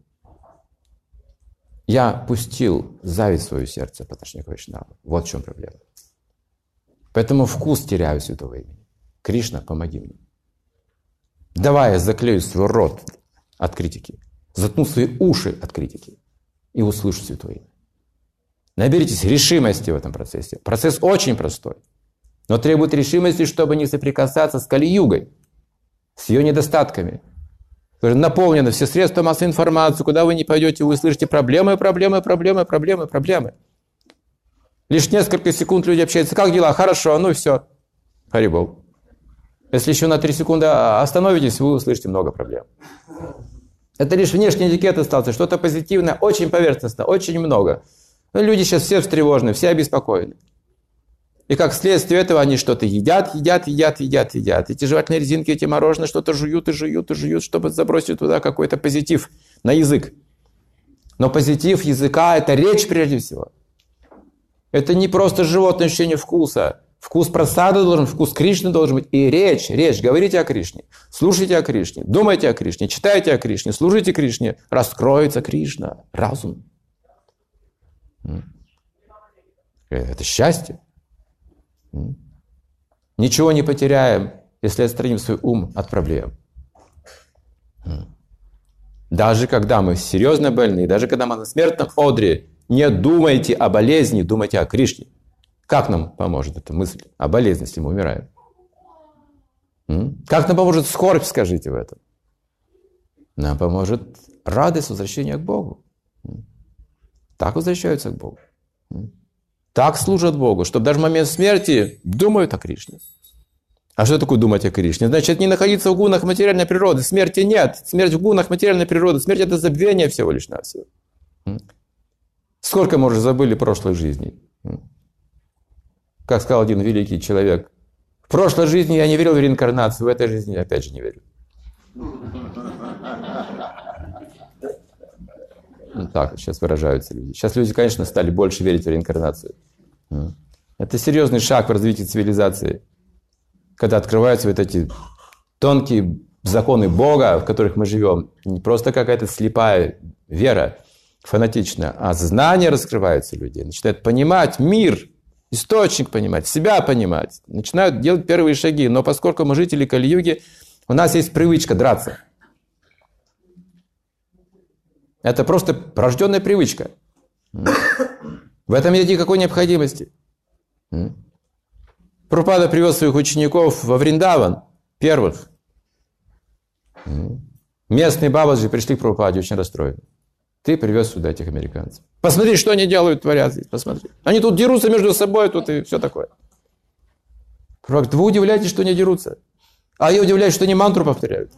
S4: Я пустил зависть в свое сердце по отношению к Вайшнаву. Вот в чем проблема. Поэтому вкус теряю святого имени. Кришна, помоги мне. Давай я заклею свой рот от критики, заткну свои уши от критики и услышу святое имя. Наберитесь решимости в этом процессе. Процесс очень простой, но требует решимости, чтобы не соприкасаться с Кали-югой, с ее недостатками. Наполнены все средства массовой информации, куда вы не пойдете, вы слышите проблемы. Лишь несколько секунд люди общаются. Как дела? Хорошо, ну и все. Харибол. Если еще на 3 секунды остановитесь, вы услышите много проблем. Это лишь внешний этикет остался, что-то позитивное, очень поверхностно, очень много. Но люди сейчас все встревожены, все обеспокоены. И как следствие этого они что-то едят. Эти жевательные резинки, эти мороженое что-то жуют, чтобы забросить туда какой-то позитив на язык. Но позитив языка – это речь прежде всего. Это не просто животное ощущение вкуса. Вкус прасада должен, вкус Кришны должен быть. И речь. Говорите о Кришне, слушайте о Кришне, думайте о Кришне, читайте о Кришне, служите Кришне. Раскроется Кришна, разум. Это счастье. Ничего не потеряем, если отстраним свой ум от проблем. Даже когда мы серьезно больны, даже когда мы на смертном одре, не думайте о болезни, думайте о Кришне. Как нам поможет эта мысль о болезни, если мы умираем? Как нам поможет скорбь, скажите в этом? Нам поможет радость возвращения к Богу. Так возвращаются к Богу. Так служат Богу, чтобы даже в момент смерти думают о Кришне. А что такое думать о Кришне? Значит, не находиться в гунах материальной природы. Смерти нет. Смерть в гунах материальной природы. Смерть – это забвение всего лишь навсего. Сколько мы уже забыли прошлой жизни? Как сказал один великий человек, в прошлой жизни я не верил в реинкарнацию, в этой жизни я опять же не верю. Так сейчас выражаются люди. Сейчас люди, конечно, стали больше верить в реинкарнацию. Это серьезный шаг в развитии цивилизации. Когда открываются вот эти тонкие законы Бога, в которых мы живем. Не просто какая-то слепая вера, фанатичная, а знания раскрываются у людей. Начинают понимать мир, источник понимать, себя понимать. Начинают делать первые шаги. Но поскольку мы жители Кали-юги, у нас есть привычка драться. Это просто врожденная привычка. В этом нет никакой необходимости. Прабхупада привез своих учеников во Вриндаван, первых. Местные бабаджи пришли к Прабхупаде очень расстроены. Ты привез сюда этих американцев. Посмотри, что они делают, творят здесь, посмотри. Они тут дерутся между собой, тут и все такое. Прабхупада, вы удивляетесь, что они дерутся. А я удивляюсь, что они мантру повторяют.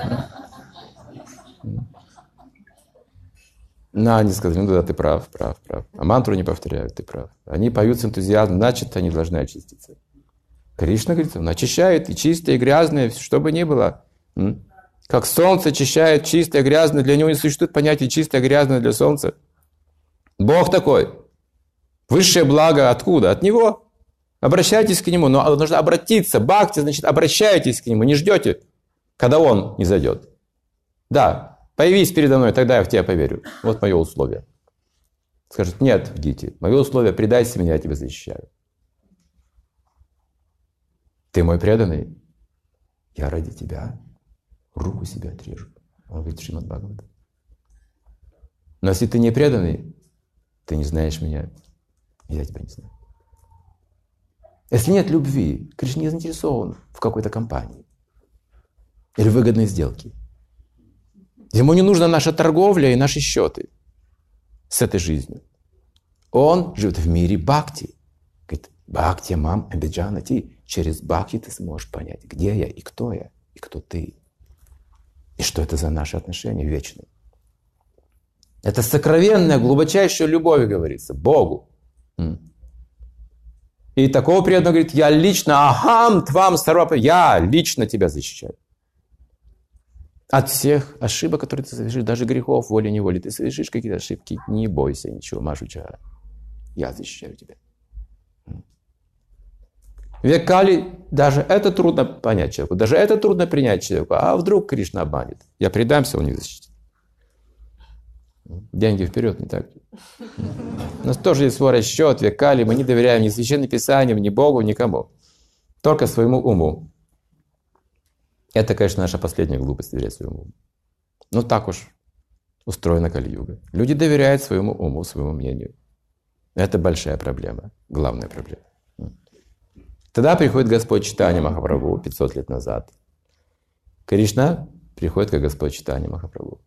S4: Они сказали, ну да, ты прав. А мантру не повторяют, ты прав. Они поют с энтузиазмом, значит, они должны очиститься. Кришна говорит, он очищает и чистое, и грязное, что бы ни было. Как солнце очищает чистое, грязное, для него не существует понятия чистое, грязное для солнца. Бог такой. Высшее благо откуда? От Него. Обращайтесь к Нему, но нужно обратиться. Бхакти, значит, обращайтесь к Нему, не ждете, когда Он не зайдет. Да, появись передо мной, тогда я в тебя поверю. Вот мое условие. Скажет, нет, Гити, мое условие, предайся меня, я тебя защищаю. Ты мой преданный, я ради тебя руку себе отрежу. Он говорит, Шримад Бхагавата. Но если ты не преданный, ты не знаешь меня, я тебя не знаю. Если нет любви, Кришна не заинтересован в какой-то компании или выгодной сделке. Ему не нужна наша торговля и наши счеты с этой жизнью. Он живет в мире бхакти. Говорит, бхакти мам абиджанати. Через бхакти ты сможешь понять, где я и кто ты. И что это за наши отношения вечные. Это сокровенная, глубочайшая любовь, говорится, Богу. И такого преданного говорит, я лично, ахам, твам, сарвапа, я лично тебя защищаю. От всех ошибок, которые ты совершишь, даже грехов, волей-неволей, ты совершишь какие-то ошибки, не бойся ничего, Машучара, я защищаю тебя. Век Кали, даже это трудно понять человеку, даже это трудно принять человеку. А вдруг Кришна обманет? Я предамся, он не защитит. Деньги вперед, не так ли? У нас тоже есть свой расчет, век Кали, мы не доверяем ни Священным Писаниям, ни Богу, никому. Только своему уму. Это, конечно, наша последняя глупость, доверять своему уму. Но так уж устроена Кали-юга. Люди доверяют своему уму, своему мнению. Это большая проблема, главная проблема. Тогда приходит Господь Чайтанья Махапрабху 500 лет назад. Кришна приходит как Господь Чайтанья Махапрабху.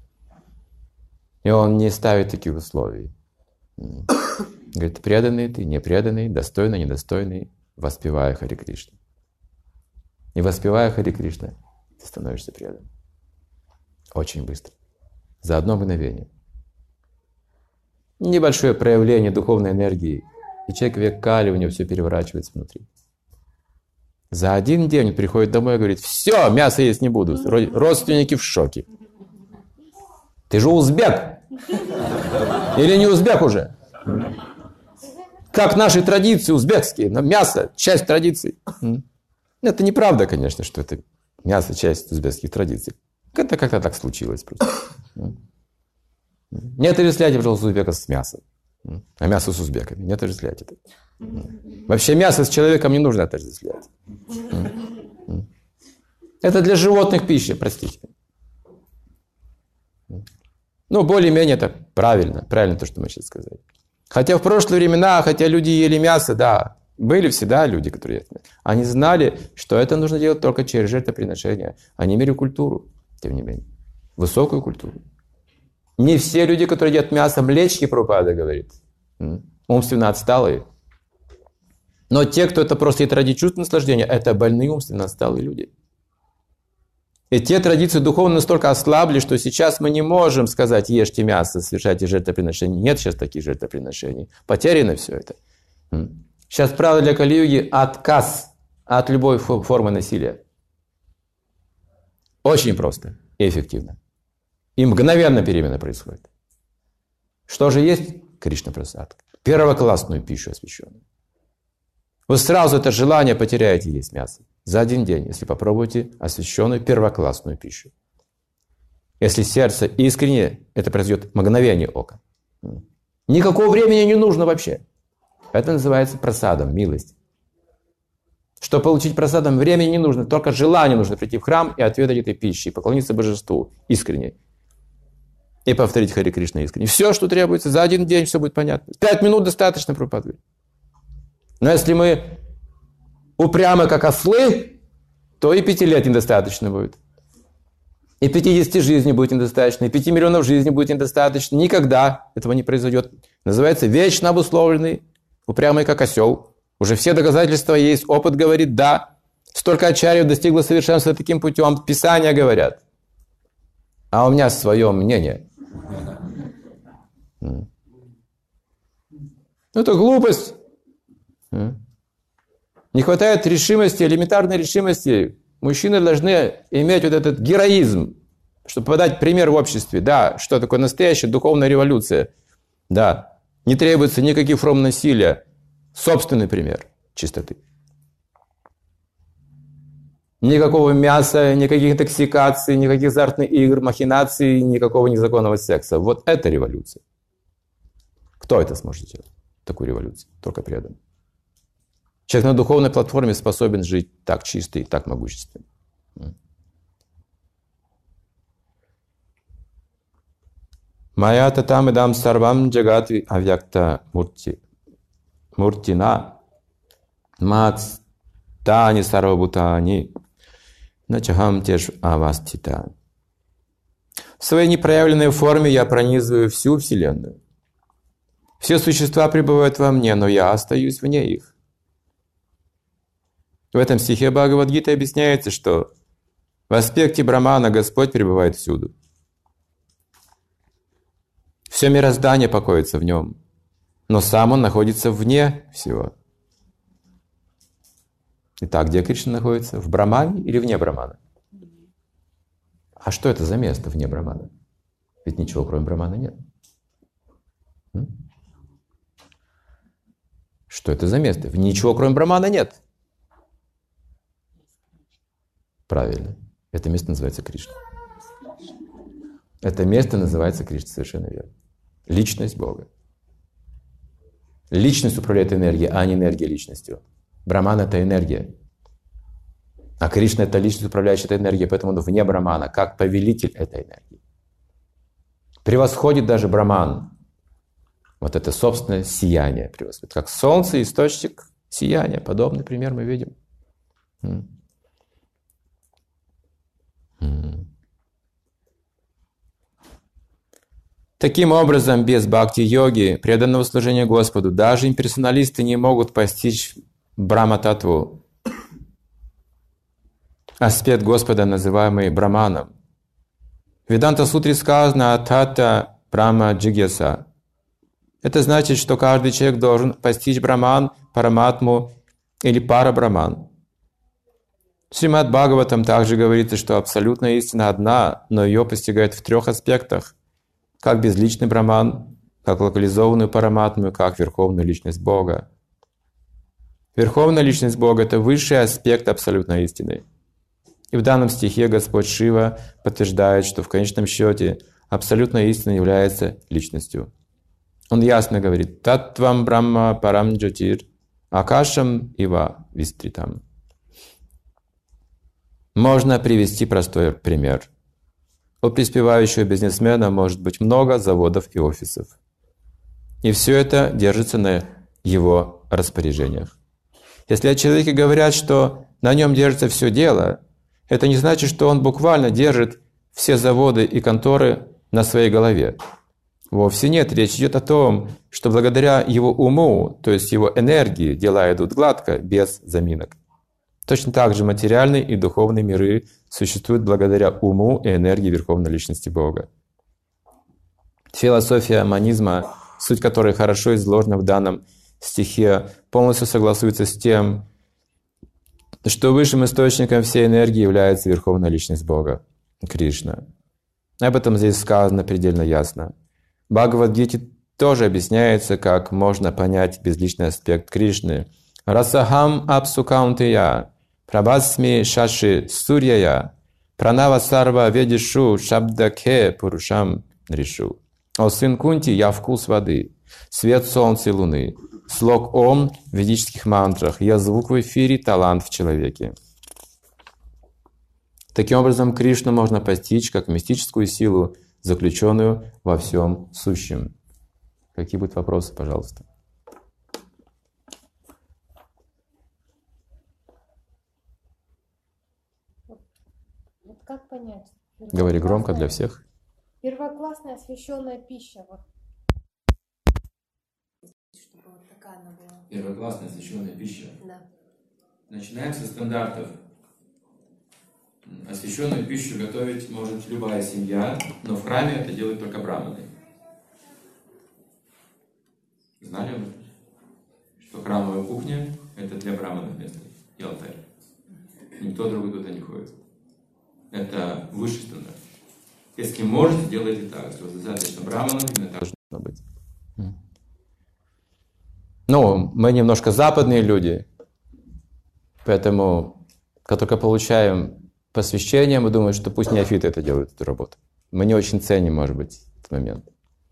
S4: И он не ставит таких условий. Говорит, преданный ты, непреданный, достойный, недостойный, воспевая Хари Кришна. И воспевая Хари Кришна, ты становишься преданным. Очень быстро. За одно мгновение. Небольшое проявление духовной энергии, и человек век Кали, у него все переворачивается внутри. За один день он приходит домой и говорит, все, мясо есть не буду. Родственники в шоке. Ты же узбек! Или не узбек уже? Как наши традиции узбекские, но мясо, часть традиций. Это неправда, конечно, что это мясо, часть узбекских традиций. Это как-то так случилось просто. Не отождествляйте, пожалуйста, узбеков с мясом. А мясо с узбеками. Не отождествляйте это. Вообще мясо с человеком не нужно отождествлять. Это для животных пища, простите. Ну, более-менее это правильно то, что мы сейчас сказали. Хотя в прошлые времена, хотя люди ели мясо, да, были всегда люди, которые едят мясо. Они знали, что это нужно делать только через жертвоприношение. Они имели культуру, тем не менее. Высокую культуру. Не все люди, которые едят мясо, млечки, Прабхупада говорит. Умственно отсталые. Но те, кто это просто едит ради чувств наслаждения, это больные умственно отсталые люди. И те традиции духовно настолько ослабли, что сейчас мы не можем сказать, ешьте мясо, совершайте жертвоприношения. Нет сейчас таких жертвоприношений. Потеряно все это. Сейчас правило для Кали-юги – отказ от любой формы насилия. Очень просто и эффективно. И мгновенно перемена происходит. Что же есть? Кришна-прасад. Первоклассную пищу освященную. Вы сразу это желание потеряете есть мясо. За один день, если попробуете освященную первоклассную пищу. Если сердце искренне, это произойдет мгновение ока. Никакого времени не нужно вообще. Это называется прасадом, милость. Чтобы получить прасадом, времени не нужно, только желание нужно прийти в храм и отведать этой пищи, поклониться божеству искренне. И повторить Хари Кришна искренне. Все, что требуется, за один день все будет понятно. 5 минут достаточно, Прабхупада. Но если мы упрямы, как ослы, то и 5 лет недостаточно будет. И 50 жизней будет недостаточно, и 5 миллионов жизней будет недостаточно. Никогда этого не произойдет. Называется вечно обусловленный, упрямый, как осел. Уже все доказательства есть, опыт говорит, да. Столько ачарьев достигло совершенства таким путем, Писания говорят. А у меня свое мнение. Это глупость. Не хватает решимости, элементарной решимости. Мужчины должны иметь вот этот героизм, чтобы подать пример в обществе. Да, что такое настоящая духовная революция. Да, не требуется никаких форм насилия. Собственный пример чистоты. Никакого мяса, никаких интоксикаций, никаких азартных игр, махинаций, никакого незаконного секса. Вот это революция. Кто это сможет сделать? Такую революцию. Только преданный. Человек на духовной платформе способен жить так чисто и так могущественно. Мая татам идам сарвам джагатви авьякта муртина мацтани сарвабутани начахам теж авастита. В своей непроявленной форме я пронизываю всю Вселенную. Все существа пребывают во мне, но я остаюсь вне их. В этом стихе Бхагавад-гиты объясняется, что в аспекте Брамана Господь пребывает всюду. Все мироздание покоится в нем, но сам он находится вне всего. Итак, где Кришна находится? В Брахмане или вне Брахмана? А что это за место вне Брахмана? Ведь ничего кроме Брахмана нет. Что это за место? Ничего кроме Брахмана нет. Правильно. Это место называется Кришна. Это место называется Кришна, совершенно верно. Личность Бога. Личность управляет энергией, а не энергия личностью. Брахман — это энергия. А Кришна — это личность, управляющая этой энергией, поэтому он вне Брахмана, как повелитель этой энергии. Превосходит даже Брахман. Вот это собственное сияние превосходит. Как солнце, источник сияния. Подобный пример мы видим. Таким образом, без бхакти-йоги, преданного служения Господу, даже имперсоналисты не могут постичь Брахма-татву, аспект Господа, называемый Брахманом. В Веданта-сутре сказано «Атата Брахма Джигьяса». Это значит, что каждый человек должен постичь Брахман, Параматму или Парабрахман. В Шримад Бхагаватам также говорится, что абсолютная истина одна, но ее постигают в 3 аспектах. Как безличный Брахман, как локализованную Параматму, как верховную личность Бога. Верховная личность Бога — это высший аспект абсолютной истины. И в данном стихе Господь Шива подтверждает, что в конечном счете абсолютная истина является личностью. Он ясно говорит «Таттвам Брахма Парам Джотир Акашам Ива Вистритам». Можно привести простой пример. У преуспевающего бизнесмена может быть много заводов и офисов. И все это держится на его распоряжениях. Если о человеке говорят, что на нем держится все дело, это не значит, что он буквально держит все заводы и конторы на своей голове. Вовсе нет. Речь идет о том, что благодаря его уму, то есть его энергии, дела идут гладко, без заминок. Точно так же материальные и духовные миры существуют благодаря уму и энергии Верховной Личности Бога. Философия манизма, суть которой хорошо изложена в данном стихе, полностью согласуется с тем, что высшим источником всей энергии является Верховная Личность Бога, Кришна. Об этом здесь сказано предельно ясно. В Бхагавад-гите тоже объясняется, как можно понять безличный аспект Кришны. Расахам апсукаунтия, прабхасми шаши сурьяя, пранава сарва ведишу шабдаке пурушам ришу. О сын Кунти, я вкус воды, свет солнца и луны, слог Ом в ведических мантрах, я звук в эфире, талант в человеке. Таким образом, Кришну можно постичь как мистическую силу, заключенную во всем сущем. Какие будут вопросы, пожалуйста?
S7: Вот как понять?
S4: Говори громко для всех.
S7: Первоклассная освященная пища. Вот. Чтобы вот такая она была.
S4: Первоклассная освященная пища.
S7: Да.
S4: Начинаем со стандартов. Освященную пищу готовить может любая семья, но в храме это делают только браманы. Знали об этом? Что храмовая кухня – это для браманов место и алтарь. Никто другой туда не ходит. Это высший стандарт. Если можете, делайте так. Что достаточно браманов, именно так должно быть. Ну, мы немножко западные люди, поэтому, как только получаем посвящение, мы думаем, что пусть неофиты это делают, эту работу. Мы не очень ценим, может быть, этот момент.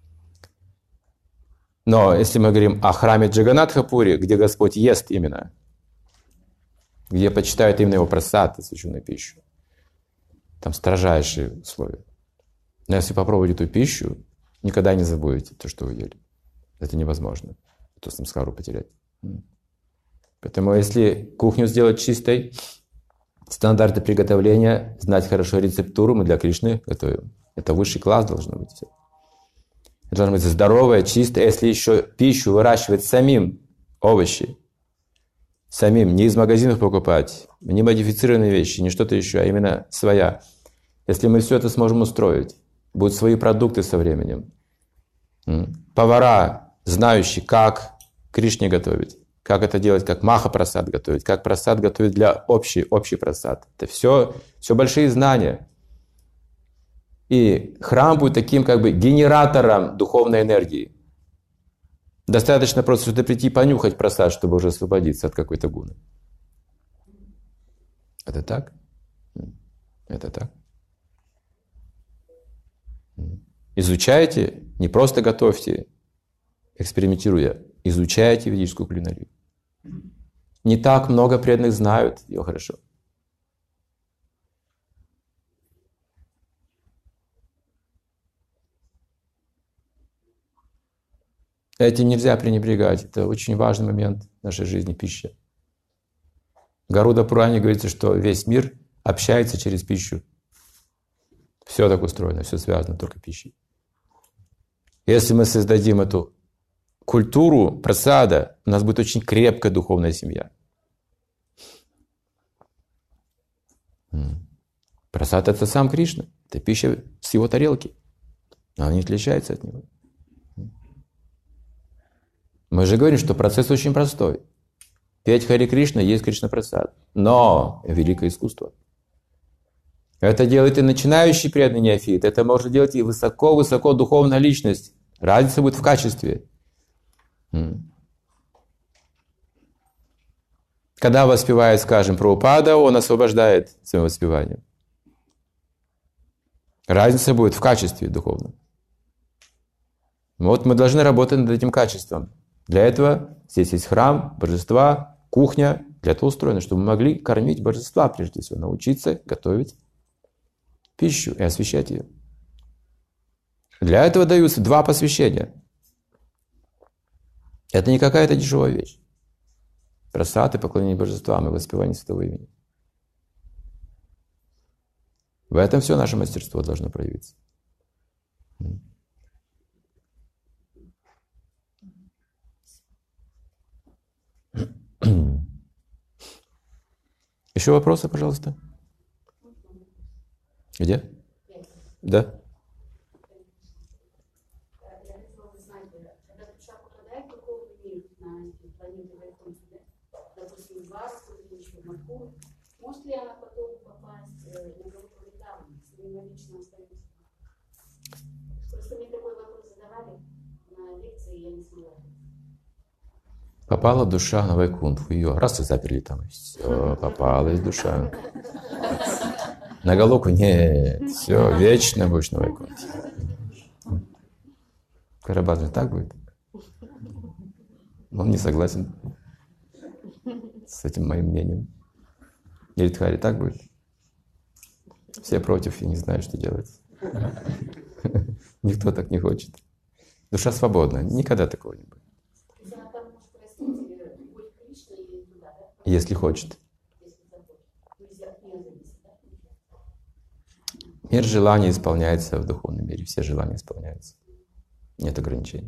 S4: Но если мы говорим о храме Джаганатха-пури, где Господь ест именно, где почитают именно его прасад, священную пищу, там строжайшие условия. Но если попробовать эту пищу, никогда не забудете то, что вы ели. Это невозможно. То самскару потерять. Поэтому если кухню сделать чистой, стандарты приготовления, знать хорошо рецептуру, мы для Кришны готовим. Это высший класс должно быть. Это должно быть здоровое, чистое. Если еще пищу выращивать самим, овощи, самим, не из магазинов покупать, не модифицированные вещи, не что-то еще, а именно своя. Если мы все это сможем устроить, будут свои продукты со временем. Повара, знающие, как Кришне готовить, как это делать, как маха-прасад готовить, как прасад готовить для общий прасад. Это все большие знания. И храм будет таким как бы генератором духовной энергии. Достаточно просто сюда прийти понюхать прасад, чтобы уже освободиться от какой-то гуны. Это так? Это так. Изучайте, не просто готовьте, экспериментируя, изучайте ведическую кулинарию. Не так много преданных знают ее хорошо. Этим нельзя пренебрегать. Это очень важный момент в нашей жизни, пища. В Гаруда Пуране говорится, что весь мир общается через пищу. Все так устроено, все связано только пищей. Если мы создадим эту культуру прасада, у нас будет очень крепкая духовная семья. Прасад — это сам Кришна. Это пища с его тарелки. Она не отличается от него. Мы же говорим, что процесс очень простой. Петь Хари Кришна есть Кришна Прасад. Но великое искусство. Это делает и начинающий преданный неофит. Это может делать и высоко-высоко духовная личность. Разница будет в качестве. Когда воспевает, скажем, Прабхупада, он освобождает своим воспеванием. Разница будет в качестве духовном. Вот мы должны работать над этим качеством. Для этого здесь есть храм, божества, кухня. Для этого устроено, чтобы мы могли кормить божества, прежде всего, научиться готовить пищу и освящать ее. Для этого даются 2 посвящения. Это не какая-то дешевая вещь. Прасад и поклонение божествам и воспевание святого имени. В этом все наше мастерство должно проявиться. Еще вопросы, пожалуйста? Где? Да.
S6: Я хотела бы знать, когда душа попадает в духовный мир на планету Вайкунтха, допустим, в Варсу или еще в Макур, может ли она потом попасть на Галоку Вриндавану, с ним лично остается? Просто мне такой вопрос задавали на лекции, я не смогла.
S4: Попала душа на Вайкунтху, ее раз и заперли там. Все, попалась душа. На Галоку нет, все, вечно будешь на Вайкунтхе. Карабаджи, так будет? Он не согласен с этим моим мнением. Гиридхари, так будет? Все против и не знают, что делать. Никто так не хочет. Душа свободна, никогда такого не будет. Если хочет. Мир желаний исполняется в духовном мире. Все желания исполняются. Нет ограничений.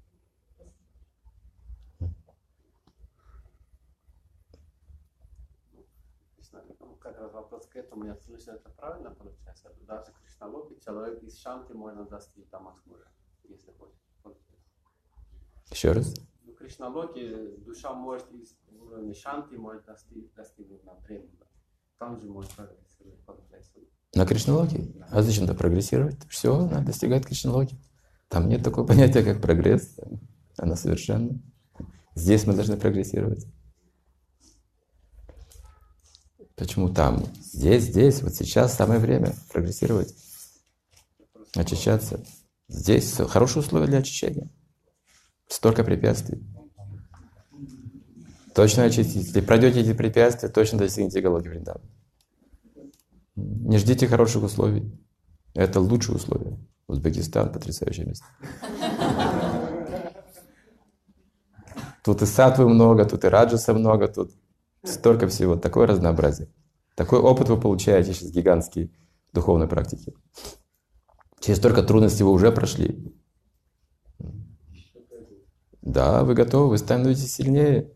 S5: Как раз вопрос к этому. Я слышал, это правильно получается? Даже в Кришналоке человек из Шанти можно достичь там Акмура, если хочет.
S4: Еще раз.
S5: В Кришналоке душа может из уровня Шанти может достигнуть на Прему. Там же может прогрессировать, получается.
S4: На Кришналоке? А зачем-то прогрессировать? Все, надо достигать Кришналоки. Там нет такого понятия, как прогресс. Она совершенно. Здесь мы должны прогрессировать. Почему там? Здесь, вот сейчас самое время прогрессировать. Очищаться. Здесь хорошие условия для очищения. Столько препятствий. Точно очиститесь. Если пройдете эти препятствия, точно достигнете Галоки Вриндавана. Не ждите хороших условий. Это лучшие условия. Узбекистан — потрясающее место. Тут и саттвы много, тут и раджаса много, тут столько всего. Такое разнообразие. Такой опыт вы получаете сейчас гигантский в духовной практике. Через столько трудностей вы уже прошли. Да, вы готовы, вы становитесь сильнее.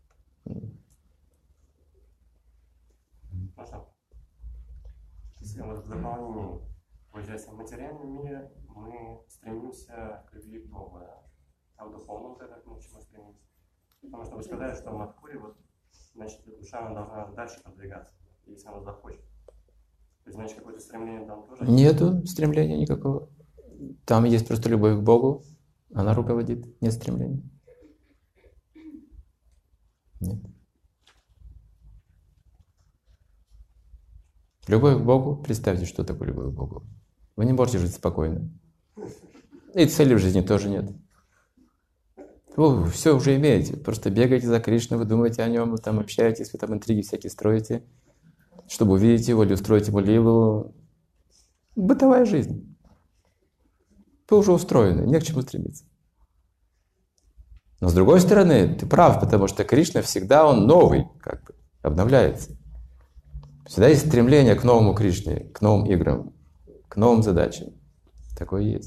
S8: Если вот в дополнение, получается, в материальном мире мы стремимся к любви к Богу, да? А в духовном тогда к чему стремимся? Потому что вы сказали, что в Мадхуре, вот, значит, душа она должна дальше продвигаться, если она захочет. То есть, значит, какое-то стремление там тоже?
S4: Нету стремления никакого. Там есть просто любовь к Богу. Она руководит, нет стремления. Нет. Любовь к Богу, представьте, что такое любовь к Богу. Вы не можете жить спокойно. И цели в жизни тоже нет. Вы все уже имеете. Просто бегаете за Кришной, вы думаете о нем, вы там общаетесь, вы там интриги всякие строите, чтобы увидеть его или устроить ему лилу. Бытовая жизнь. Вы уже устроены, не к чему стремиться. Но с другой стороны, ты прав, потому что Кришна всегда, он новый, как бы, обновляется. Всегда есть стремление к новому Кришне, к новым играм, к новым задачам. Такое есть.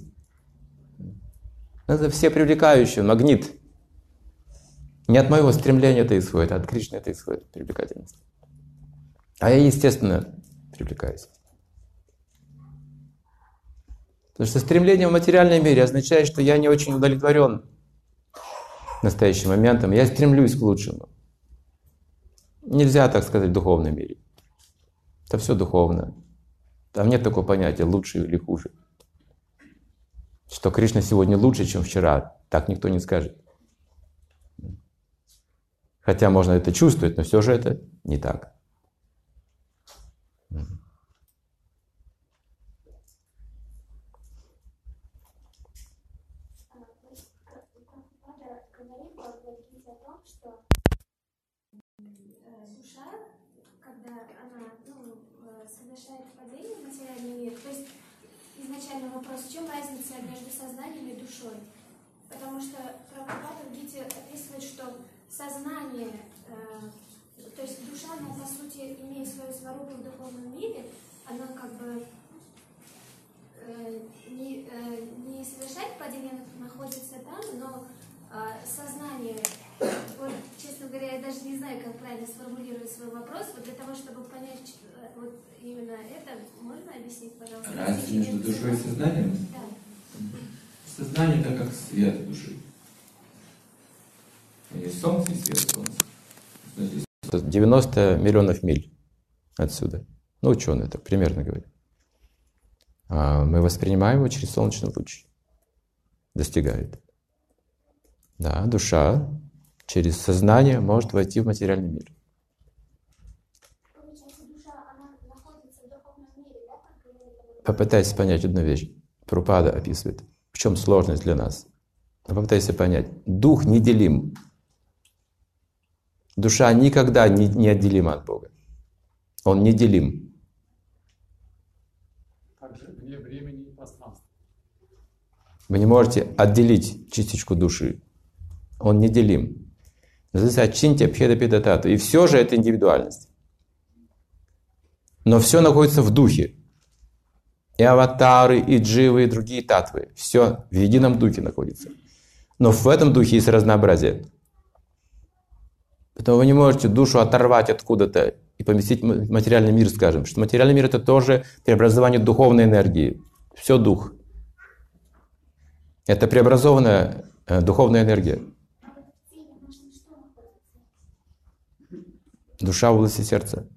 S4: Это все привлекающее, магнит. Не от моего стремления это исходит, а от Кришны это исходит, привлекательность. А я, естественно, привлекаюсь. Потому что стремление в материальном мире означает, что я не очень удовлетворен настоящим моментом. Я стремлюсь к лучшему. Нельзя так сказать в духовном мире. Это все духовно. Там нет такого понятия лучше или хуже. Что Кришна сегодня лучше, чем вчера. Так никто не скажет. Хотя можно это чувствовать, но все же это не так.
S9: Душа, когда она совершает падение в материальный мир, то есть изначально вопрос, в чем разница между сознанием и душой? Потому что Прабхупада в Гите описывает, что сознание, то есть душа, она по сути имеет свою сварупу в духовном мире, она как бы не совершает падение, находится там, но сознание, вот, честно говоря, я даже не знаю, как правильно сформулировать свой вопрос, вот для того, чтобы понять вот именно это, можно объяснить, пожалуйста?
S1: Разница между душой и сознанием?
S9: Да.
S1: Сознание — это как свет души. Есть солнце и свет солнца.
S4: 90 миллионов миль отсюда. Ну, ученые так примерно говорят. А мы воспринимаем его через солнечный луч. Достигает. Да, душа через сознание может войти в материальный мир.
S9: Получается, душа, она находится в духовном мире, да?
S4: Попытайся понять одну вещь. Прабхупада описывает. В чем сложность для нас? Попытайся понять. Дух неделим. Душа никогда не отделима от Бога. Он неделим.
S10: Также вне времени и пространства.
S4: Вы не можете отделить частичку души. Он неделим. Называется ачинтя бхеда педатата. И все же это индивидуальность. Но все находится в духе. И аватары, и дживы, и другие татвы. Все в едином духе находится. Но в этом духе есть разнообразие. Поэтому вы не можете душу оторвать откуда-то и поместить в материальный мир, скажем. Что материальный мир — это тоже преобразование духовной энергии. Все дух. Это преобразованная духовная энергия. Душа в области сердца.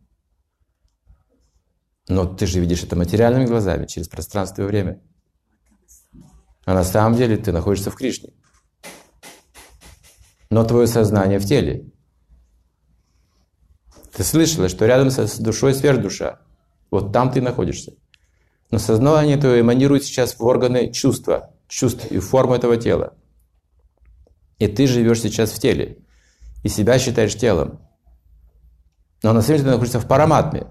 S4: Но ты же видишь это материальными глазами, через пространство и время. А на самом деле ты находишься в Кришне. Но твое сознание в теле. Ты слышала, что рядом с душой сверхдуша. Вот там ты находишься. Но сознание твое эманирует сейчас в органы чувств и в форму этого тела. И ты живешь сейчас в теле. И себя считаешь телом. Но на самом деле ты находишься в параматме.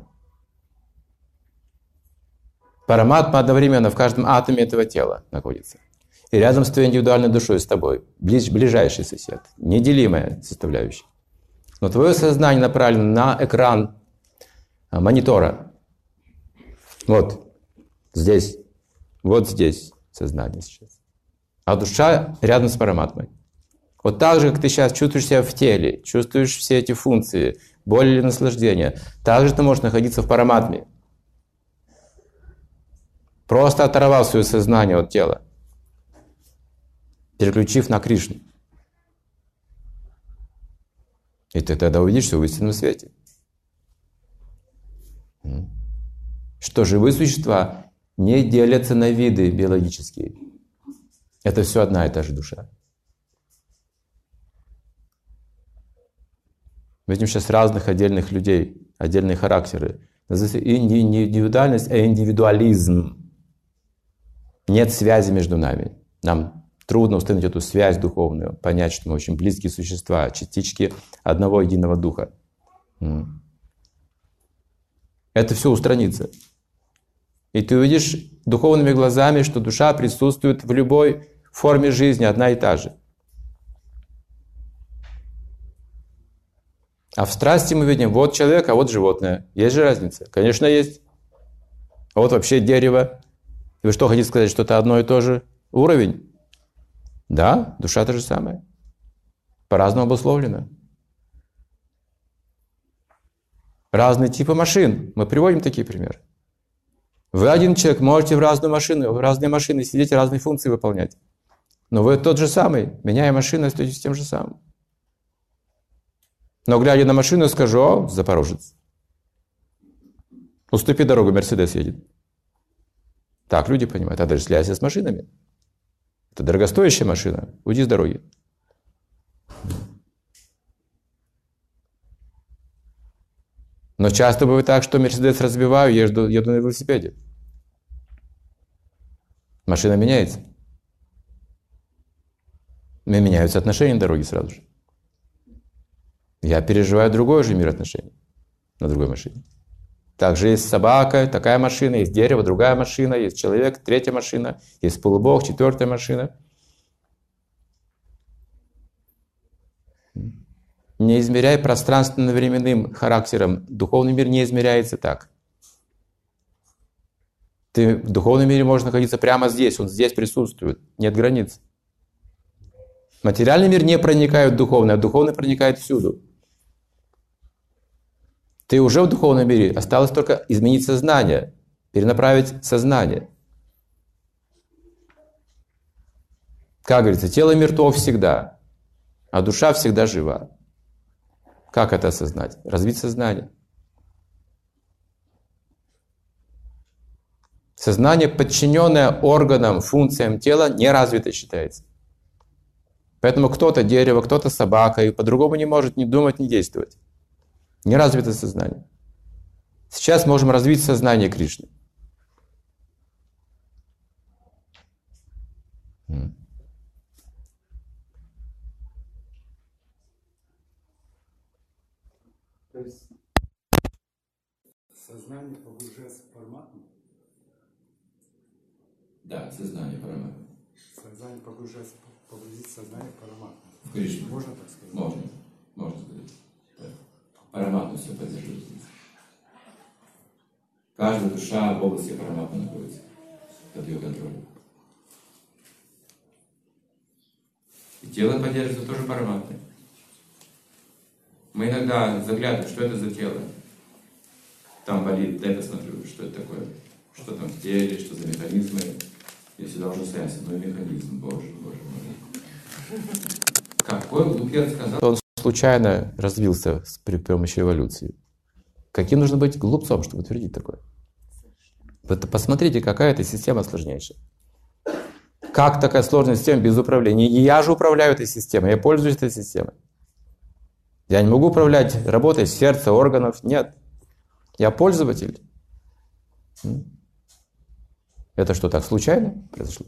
S4: Параматма одновременно в каждом атоме этого тела находится. И рядом с твоей индивидуальной душой, с тобой, ближайший сосед, неделимая составляющая. Но твое сознание направлено на экран монитора. Вот здесь сознание сейчас. А душа рядом с параматмой. Вот так же, как ты сейчас чувствуешь себя в теле, чувствуешь все эти функции, боль или наслаждение, так же ты можешь находиться в параматме. Просто оторвав свое сознание от тела, переключив на Кришну. И ты тогда увидишь все в истинном свете. Что живые существа не делятся на виды биологические. Это все одна и та же душа. Мы видим сейчас разных отдельных людей, отдельные характеры. Называется не индивидуальность, а индивидуализм. Нет связи между нами. Нам трудно установить эту связь духовную, понять, что мы очень близкие существа, частички одного единого духа. Это все устранится. И ты увидишь духовными глазами, что душа присутствует в любой форме жизни, одна и та же. А в страсти мы видим, вот человек, а вот животное. Есть же разница? Конечно, есть. А вот вообще дерево. И вы что, хотите сказать, что это одно и то же уровень? Да, душа та же самая. По-разному обусловлена. Разные типы машин. Мы приводим такие примеры. Вы один человек, можете в разные машины сидеть, разные функции выполнять. Но вы тот же самый. Меняя машину, остаетесь тем же самым. Но глядя на машину, я скажу: о, запорожец. Уступи дорогу, Мерседес едет. Так люди понимают. А даже связь с машинами. Это дорогостоящая машина. Уйди с дороги. Но часто бывает так, что Мерседес разбиваю, еду на велосипеде. Машина меняется. Меняются отношения на дороге сразу же. Я переживаю другой же мир отношений на другой машине. Также есть собака, такая машина, есть дерево, другая машина, есть человек, третья машина, есть полубог, четвертая машина. Не измеряй пространственно-временным характером. Духовный мир не измеряется так. В духовном мире можешь находиться прямо здесь, он здесь присутствует, нет границ. Материальный мир не проникает в духовный, а духовный проникает всюду. Ты уже в духовном мире, осталось только изменить сознание, перенаправить сознание. Как говорится, тело мертво всегда, а душа всегда жива. Как это осознать? Развить сознание. Сознание, подчиненное органам, функциям тела, не развито считается. Поэтому кто-то дерево, кто-то собака, и по-другому не может ни думать, ни действовать. Не развито сознание. Сейчас можем развить сознание Кришны.
S10: То есть сознание погружается в параматму?
S1: Да, сознание параматмы.
S10: Сознание погрузить сознание в параматму.
S1: В Кришну.
S10: Можно так сказать?
S1: Можно сказать. Да. Параматму все поддерживает. Каждая душа в области параматмы находится под ее контролем. И тело поддерживается тоже параматмой. Мы иногда заглядываем, что это за тело. Там болит, дай посмотрю, что это такое. Что там в теле, что за механизмы. Я всегда ужасаюсь, ну и механизм, боже мой. Какой глупец сказал?
S4: Он случайно развился при помощи эволюции. Каким нужно быть глупцом, чтобы утвердить такое? Вы посмотрите, какая это система сложнейшая. Как такая сложная система без управления? Не я же управляю этой системой, я пользуюсь этой системой. Я не могу управлять работой сердца, органов. Нет. Я пользователь. Это что, так случайно произошло?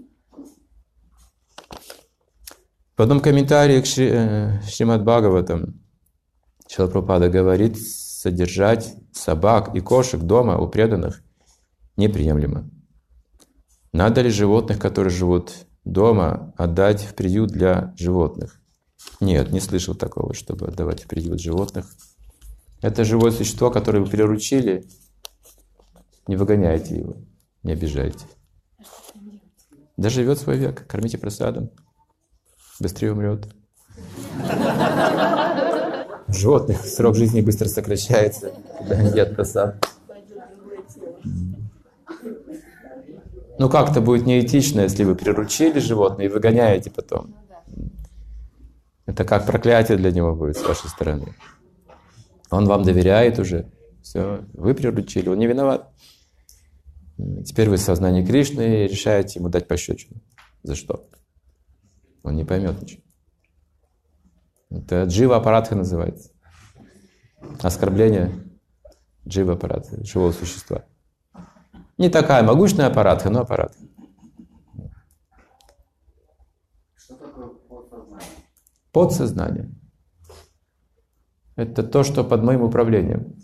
S4: В одном комментарии к Шримад Бхагаватам Шрила Прабхупада говорит, содержать собак и кошек дома у преданных неприемлемо. Надо ли животных, которые живут дома, отдать в приют для животных? Нет, не слышал такого, чтобы отдавать в приют животных. Это живое существо, которое вы приручили. Не выгоняйте его, не обижайте. Доживет свой век, кормите просадом. Быстрее умрет. Животных срок жизни быстро сокращается, когда они едят просад. Ну как-то будет неэтично, если вы приручили животное и выгоняете потом. Это как проклятие для него будет с вашей стороны. Он вам доверяет уже. Все, вы приручили, он не виноват. Теперь вы в сознании Кришны и решаете ему дать пощечину. За что? Он не поймет ничего. Это джива-аппаратха называется. Оскорбление джива-аппаратха, живого существа. Не такая могущественная аппаратха, но аппарат.
S5: Что такое подсознание?
S4: Подсознание. Это то, что под моим управлением.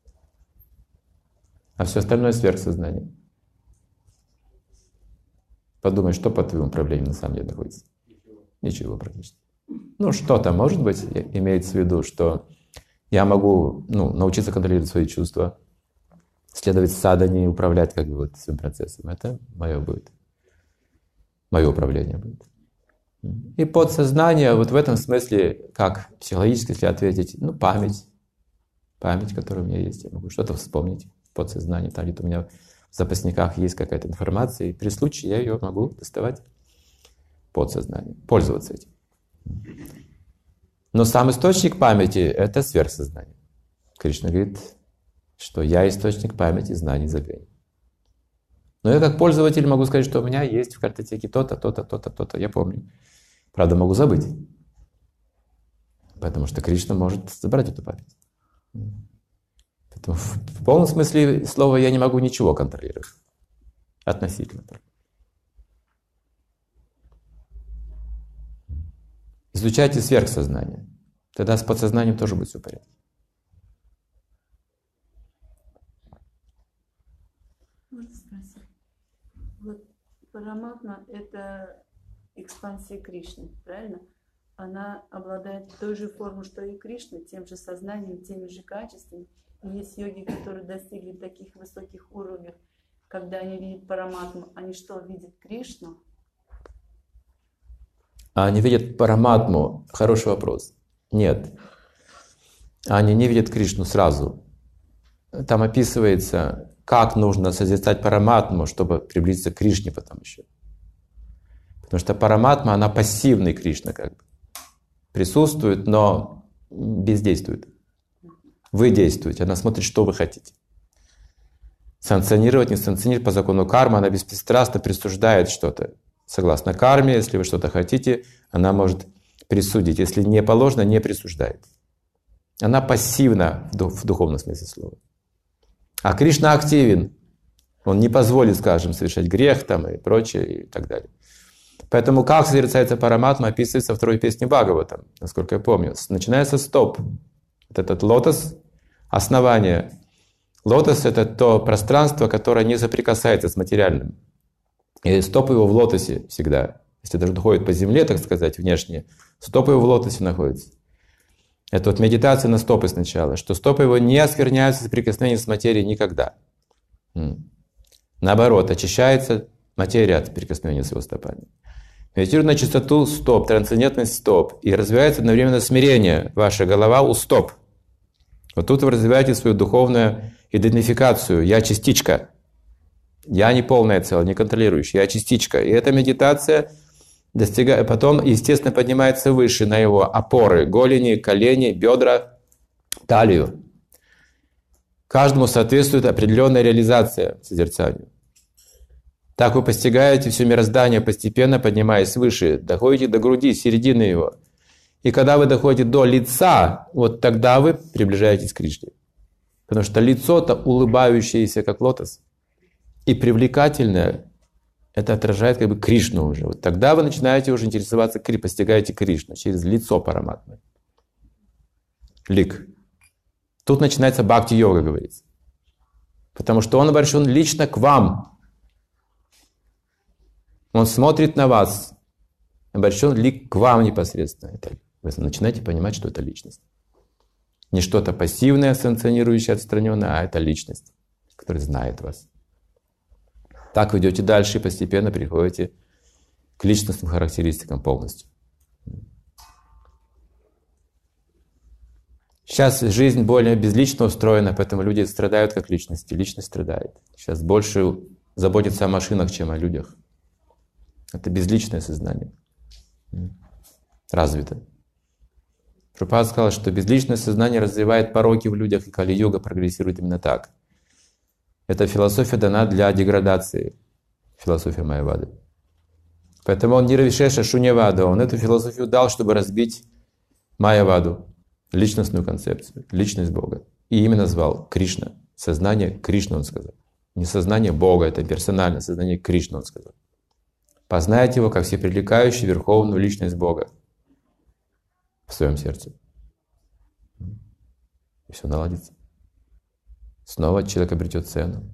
S4: А все остальное сверхсознание. Подумай, что под твоим управлением на самом деле находится. Ничего практически. Ну, что-то, может быть, имеется в виду, что я могу научиться контролировать свои чувства, следовать садхане, управлять как бы вот своим процессом. Это мое будет. Мое управление будет. И подсознание, вот в этом смысле, как психологически, если ответить, память. Память, которая у меня есть, я могу что-то вспомнить. Подсознание, там где-то у меня в запасниках есть какая-то информация, и при случае я ее могу доставать. Подсознание, пользоваться этим. Но сам источник памяти — это сверхсознание. Кришна говорит, что я источник памяти, знаний, забвений. Но я как пользователь могу сказать, что у меня есть в картотеке то-то, то-то, то-то, то-то, я помню. Правда, могу забыть. Потому что Кришна может забрать эту память. Поэтому в полном смысле слова я не могу ничего контролировать. Относительно. Изучайте сверхсознание. Тогда с подсознанием тоже будет все в порядке.
S11: Можно спросить? Вот Параматма — это экспансия Кришны, правильно? Она обладает той же формой, что и Кришна, тем же сознанием, теми же качествами. И есть йоги, которые достигли таких высоких уровней, когда они видят Параматму, они что, видят Кришну?
S4: А они видят Параматму? Хороший вопрос. Нет. Они не видят Кришну сразу. Там описывается, как нужно созерцать Параматму, чтобы приблизиться к Кришне потом еще. Потому что Параматма, она пассивный Кришна как бы. Присутствует, но бездействует. Вы действуете, она смотрит, что вы хотите. Санкционировать, не санкционировать по закону кармы, она беспристрастно присуждает что-то. Согласно карме, если вы что-то хотите, она может присудить. Если не положено, не присуждает. Она пассивна в духовном смысле слова. А Кришна активен. Он не позволит, скажем, совершать грех там и прочее и так далее. Поэтому как созерцается Параматма, описывается во второй песне Бхагаватам, насколько я помню. Начинается с стоп. Вот этот лотос — основание. Лотос — это то пространство, которое не соприкасается с материальным. И стопы его в лотосе всегда. Если даже ходит по земле, так сказать, внешне, стопы его в лотосе находятся. Это вот медитация на стопы сначала, что стопы его не оскверняются соприкосновением с материей никогда. Наоборот, очищается материя от соприкосновения с его стопами. Медитируй на чистоту стоп, трансцендентность стоп, и развивается одновременно смирение. Ваша голова у стоп. Вот тут вы развиваете свою духовную идентификацию. Я частичка. Я не полное целое, не контролирующий. Я частичка. И эта медитация потом, естественно, поднимается выше на его опоры. Голени, колени, бедра, талию. Каждому соответствует определенная реализация созерцанию. Так вы постигаете все мироздание, постепенно поднимаясь выше, доходите до груди, середины его. И когда вы доходите до лица, вот тогда вы приближаетесь к Кришне. Потому что лицо-то улыбающееся, как лотос, и привлекательное, это отражает как бы Кришну уже. Вот тогда вы начинаете уже интересоваться, постигаете Кришну через лицо Параматмы. Лик. Тут начинается бхакти-йога, говорится. Потому что он обращен лично к вам. Он смотрит на вас, обращен лик к вам непосредственно. Вы начинаете понимать, что это личность. Не что-то пассивное, санкционирующее, отстраненное, а это личность, которая знает вас. Так вы идете дальше и постепенно приходите к личностным характеристикам полностью. Сейчас жизнь более безлично устроена, поэтому люди страдают как личности. Личность страдает. Сейчас больше заботятся о машинах, чем о людях. Это безличное сознание. Развито. Прабхупада сказал, что безличное сознание развивает пороки в людях, и Кали-юга прогрессирует именно так. Эта философия дана для деградации, философия Майявады. Поэтому он не Нирвишеша Шуньявада, он эту философию дал, чтобы разбить Майяваду, личностную концепцию, личность Бога. И именно назвал Кришна. Сознание Кришны, он сказал. Не сознание Бога, это персональное сознание Кришны, он сказал. Познайте его, как всепривлекающую верховную личность Бога в своем сердце. И все наладится. Снова человек обретет цену.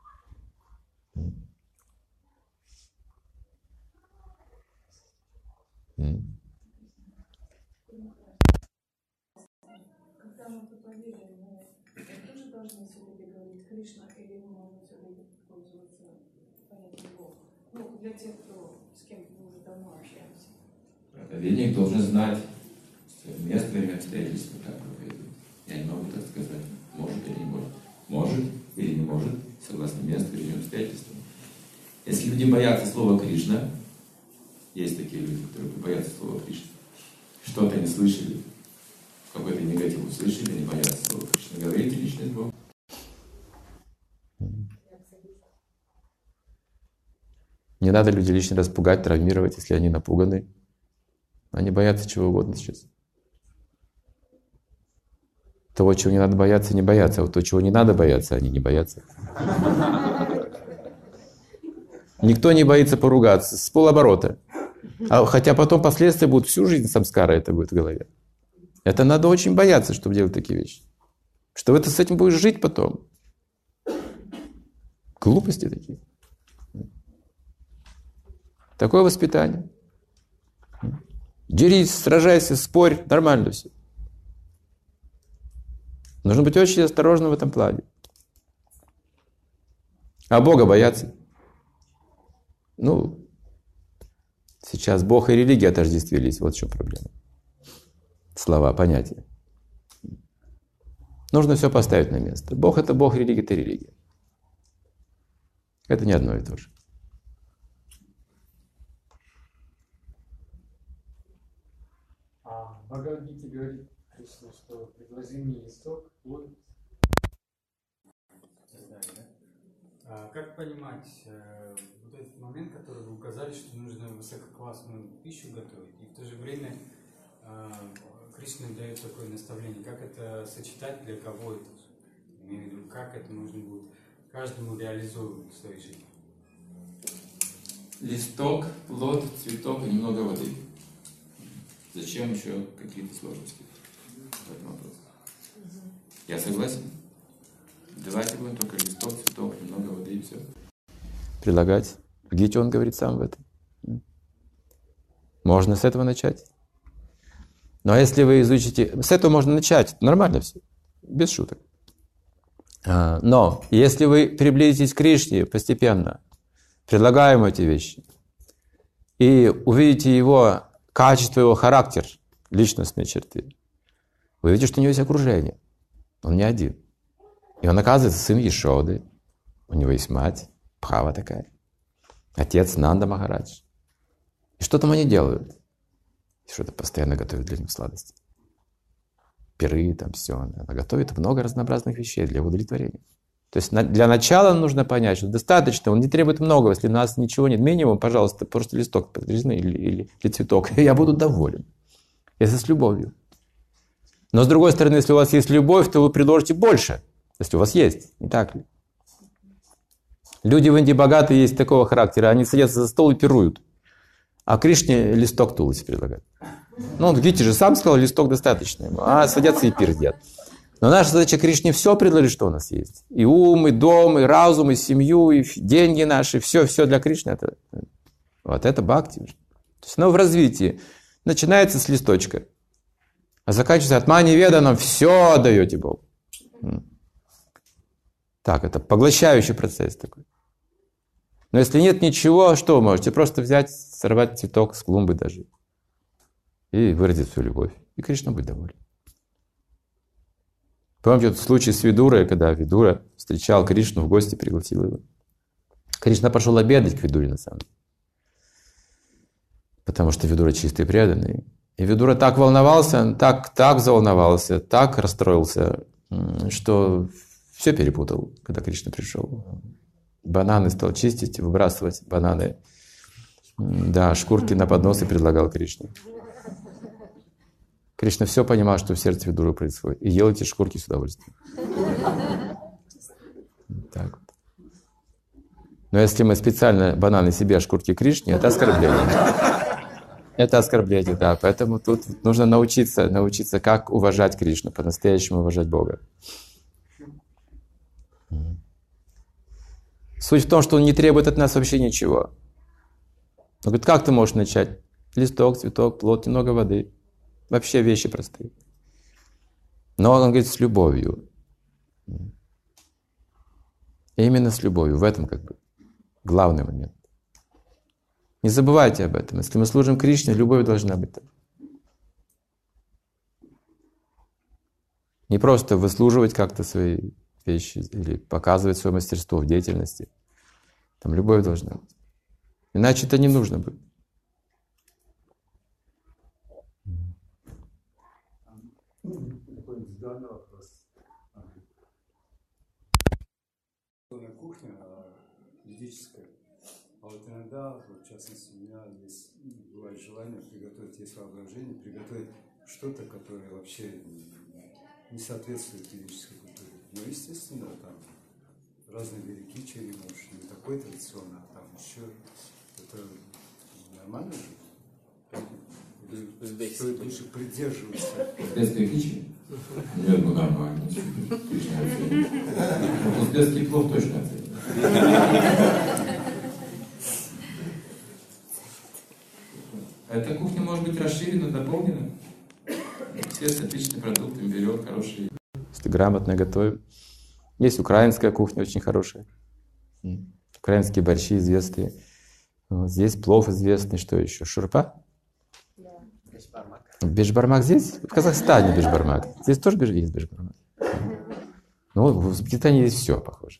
S12: Когда мы проповедуем, мы тоже должны все-таки говорить Кришна, или мы можем все-таки пользоваться понятием Бога? Ну, для тех, с кем мы уже давно общаемся.
S1: Проповедник должен знать место, время, обстоятельства, как проповедует. Я не могу так сказать, может или не может. Может или не может, согласно месту, времени, обстоятельствам. Если люди боятся слова Кришна, есть такие люди, которые боятся слова Кришна, что-то не слышали, какой-то негатив услышали, не боятся слова Кришна. Говорите личность Бога.
S4: Не надо людей лишний раз пугать, травмировать, если они напуганы. Они боятся чего угодно сейчас. Того, чего не надо бояться, не боятся. А вот то, чего не надо бояться, они не боятся. Никто не боится поругаться с полоборота. Хотя потом последствия будут всю жизнь, самскара это будет в голове. Это надо очень бояться, чтобы делать такие вещи. Что ты с этим будешь жить потом. Глупости такие. Такое воспитание. Дерись, сражайся, спорь, нормально все. Нужно быть очень осторожным в этом плане. А Бога бояться? Ну, сейчас Бог и религия отождествились, вот в чем проблема. Слова, понятия. Нужно все поставить на место. Бог — это Бог, религия — это религия. Это не одно и то же.
S10: В Бхагавад-гите говорит Кришна, что предложи мне исток, плод. Как понимать вот этот момент, который вы указали, что нужно высококлассную пищу готовить, и в то же время Кришна дает такое наставление, как это сочетать, для кого это, имею в виду, как это нужно будет каждому реализовывать в своей жизни.
S1: Листок, плод, цветок и немного воды. Зачем еще какие-то сложности в этом вопросе? Я согласен. Давайте будем только листок, цветок, немного воды и все.
S4: Предлагать. В Гите он говорит сам в этом. Можно с этого начать. Но если вы изучите... С этого можно начать. Нормально все. Без шуток. Но если вы приблизитесь к Кришне постепенно, предлагаем эти вещи, и увидите его качество, его характер, личностные черты, вы видите, что у него есть окружение. Он не один. И он, оказывается, сын Ешоды. У него есть мать, Бхава такая. Отец Нанда Махарадж. И что там они делают? Что-то постоянно готовят для них сладости. Пиры, там все. Она готовит много разнообразных вещей для удовлетворения. То есть для начала нужно понять, что достаточно, он не требует многого. Если у нас ничего нет, минимум, пожалуйста, просто листок подрезный или цветок. Я буду доволен. Если с любовью. Но с другой стороны, если у вас есть любовь, то вы предложите больше. Если у вас есть, не так ли? Люди в Индии богатые есть такого характера, они садятся за стол и пируют. А Кришне листок тулуси предлагают. Ну, он в Гите же сам сказал, листок достаточно ему. А садятся и пир едят. Но наша задача Кришне все предложить, что у нас есть. И ум, и дом, и разум, и семью, и деньги наши. Все для Кришны. Вот это бхакти. То есть оно в развитии. Начинается с листочка. А заканчивается атмани веданам. Все отдаете Богу. Так, это поглощающий процесс такой. Но если нет ничего, что вы можете? Просто взять, сорвать цветок с клумбы даже. И выразить свою любовь. И Кришна будет доволен. Помните тот случай с Видурой, когда Видура встречал Кришну в гости, пригласил его. Кришна пошел обедать к Видуре на самом деле. Потому что Видура чистый и преданный. И Видура так волновался, так заволновался, так расстроился, что все перепутал, когда Кришна пришел. Бананы стал чистить, выбрасывать бананы. Да, шкурки на поднос и предлагал Кришне. Кришна все понимал, что в сердце Видуры происходит, и ел эти шкурки с удовольствием. Так вот. Но если мы специально бананы себе, а шкурки Кришне, это оскорбление. Это оскорбление, да. Поэтому тут нужно научиться, как уважать Кришну, по-настоящему уважать Бога. Суть в том, что Он не требует от нас вообще ничего. Он говорит, как ты можешь начать? Листок, цветок, плод, немного воды. Вообще вещи простые. Но Он говорит, с любовью. И именно с любовью. В этом как бы главный момент. Не забывайте об этом. Если мы служим Кришне, любовь должна быть там. Не просто выслуживать как-то свои вещи или показывать свое мастерство в деятельности. Там любовь должна быть. Иначе это не нужно будет.
S10: Такой индивидуальный вопрос. Кухня ведическая. А вот иногда, вот в частности, у меня есть, бывает желание приготовить, есть воображение, приготовить что-то, которое вообще не соответствует ведической культуре. Но, естественно, там разные великие чаи, может, не такой традиционный, а там еще это нормально же? Стоит лучше придерживаться.
S1: Узбекская кичи? Нет, ну нормально. Узбекский плов точно оценит. Эта кухня может быть расширена, дополнена. Все с отличными продуктами берет, хорошие.
S4: Если грамотно готовим. Есть украинская кухня очень хорошая. Украинские борщи известные. Вот здесь плов известный. Что еще? Шурпа?
S5: Бешбармак.
S4: Бешбармак здесь? В Казахстане бешбармак. Здесь тоже есть бешбармак. Ну, в Узбекистане есть все похоже.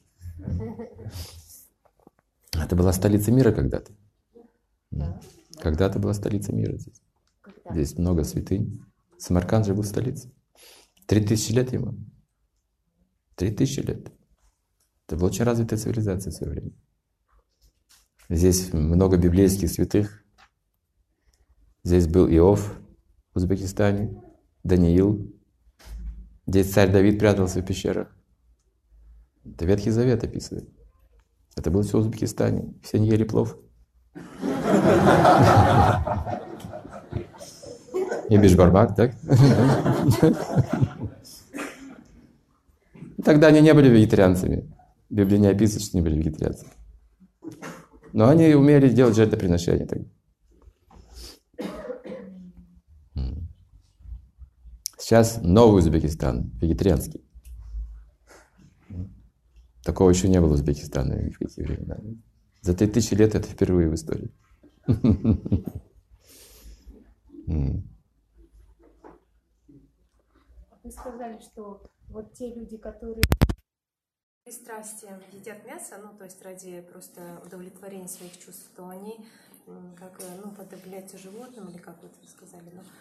S4: Это была столица мира когда-то. Когда-то была столица мира здесь. Здесь много святынь. Самарканд же был столицей. 3000 лет ему. 3000 лет. Это была очень развитая цивилизация в свое время. Здесь много библейских святых. Здесь был Иов в Узбекистане, Даниил. Здесь царь Давид прятался в пещерах. Это Ветхий Завет описывает. Это было все в Узбекистане. Все не ели плов. И бешбармак, так? Тогда они не были вегетарианцами. В Библии не описывает, что они были вегетарианцами. Но они умели делать жертвоприношения тогда. Сейчас новый Узбекистан, вегетарианский. Такого еще не было в Узбекистане ни в какие времена. За 3000 лет это впервые в истории.
S7: Вы сказали, что вот те люди, которые
S13: пристрастием едят мясо, ну, то есть ради просто удовлетворения своих чувств, то они как, ну, подавляются животным, или как вы это сказали, ну,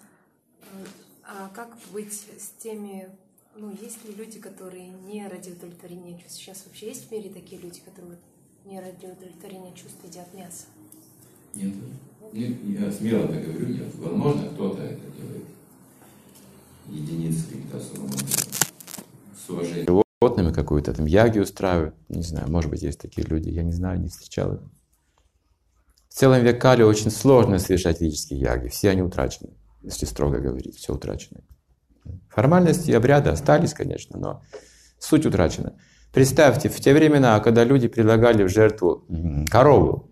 S13: а как быть с теми, ну, есть ли люди, которые не ради удовлетворения чувств? Сейчас вообще есть в мире такие люди, которые не ради удовлетворения чувств едят мясо?
S1: Нет. Я смело так говорю, нет. Возможно, кто-то это делает. Единицы какие-то особо с уважением.
S4: Животными какую-то там яги устраивают. Не знаю, может быть, есть такие люди. Я не знаю, не встречал их. В целом век Кали очень сложно совершать ведические яги. Все они утрачены, если строго говорить. Все утрачено. Формальности и обряды остались, конечно, но суть утрачена. Представьте, в те времена, когда люди предлагали в жертву корову,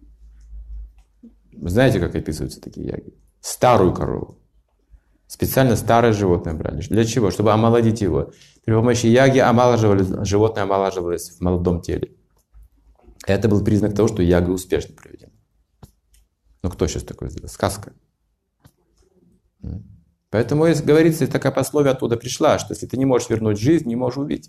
S4: знаете, как описываются такие яги? Старую корову. Специально старое животное брали. Для чего? Чтобы омолодить его. При помощи яги животное омолаживалось в молодом теле. Это был признак того, что яга успешно проведена. Ну кто сейчас такое сделал? Сказка. Поэтому, если говорится, такая пословие оттуда пришла, что если ты не можешь вернуть жизнь, не можешь убить.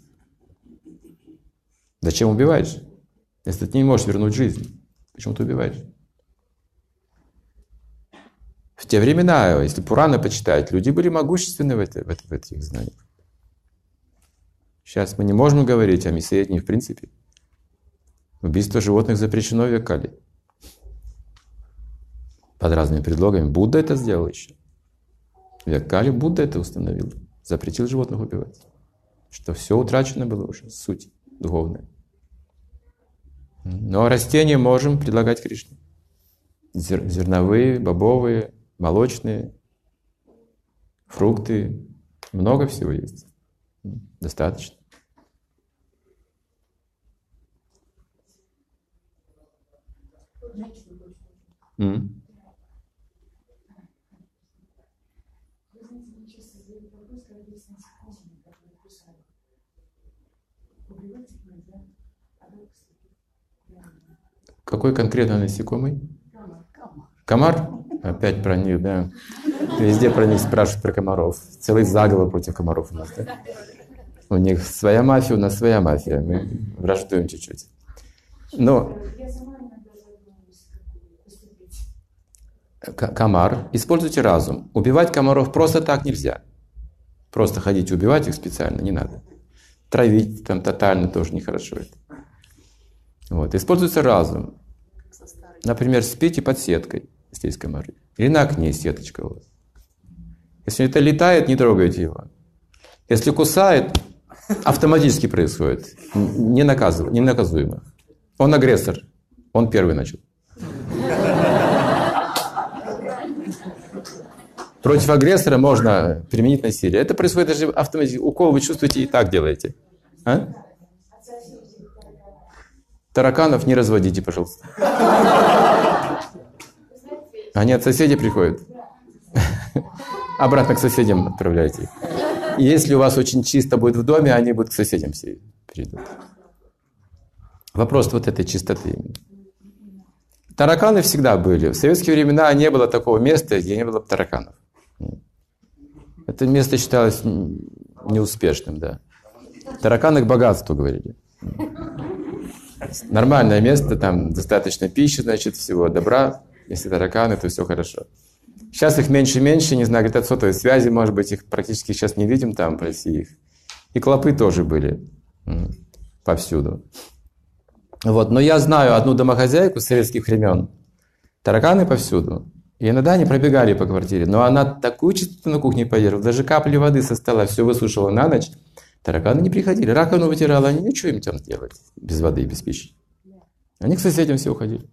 S4: Зачем убиваешь? Если ты не можешь вернуть жизнь, почему ты убиваешь? В В те времена, если Пураны почитать, люди были могущественны в этих знаниях. Сейчас мы не можем говорить о мясоедении в принципе. Убийство животных запрещено в век Кали. Под разными предлогами. Будда это сделал еще. В век Кали Будда это установил. Запретил животных убивать. Что все утрачено было уже, суть духовная. Но растения можем предлагать Кришне. Зерновые, бобовые, молочные, фрукты. Много всего есть. Достаточно. Какой конкретно насекомый? Комар? Опять про них, да. Везде про них спрашивают, про комаров. Целый заговор против комаров у нас, да? У них своя мафия, у нас своя мафия. Мы враждуем чуть-чуть. Но комар. Используйте разум. Убивать комаров просто так нельзя. Просто ходить убивать их специально не надо. Травить там тотально тоже нехорошо это. Вот. Используется разум. Например, спите под сеткой, если есть комары. Или на окне сеточка у вас. Если это летает, не трогайте его. Если кусает, автоматически происходит. Ненаказуемо. Он агрессор. Он первый начал. Против агрессора можно применить насилие. Это происходит даже автоматически. Укол вы чувствуете и так делаете. А? Тараканов не разводите, пожалуйста. Они от соседей приходят. Обратно к соседям отправляйте. И если у вас очень чисто будет в доме, они будут к соседям все перейдут. Вопрос вот этой чистоты. Тараканы всегда были. В советские времена не было такого места, где не было тараканов. Это место считалось неуспешным, да. Тараканы к богатству, говорили. Нормальное место, там достаточно пищи, значит, всего добра. Если тараканы, то все хорошо. Сейчас их меньше и меньше, не знаю, где-то от сотовой связи, может быть, их практически сейчас не видим там в России. И клопы тоже были повсюду. Вот. Но я знаю одну домохозяйку с советских времен. Тараканы повсюду. И иногда они пробегали по квартире. Но она такую чистоту на кухне поддерживала, даже капли воды со стола все высушила на ночь. Тараканы не приходили. Раковину вытирала, они ничего им там делать без воды и без пищи. Они к соседям все уходили.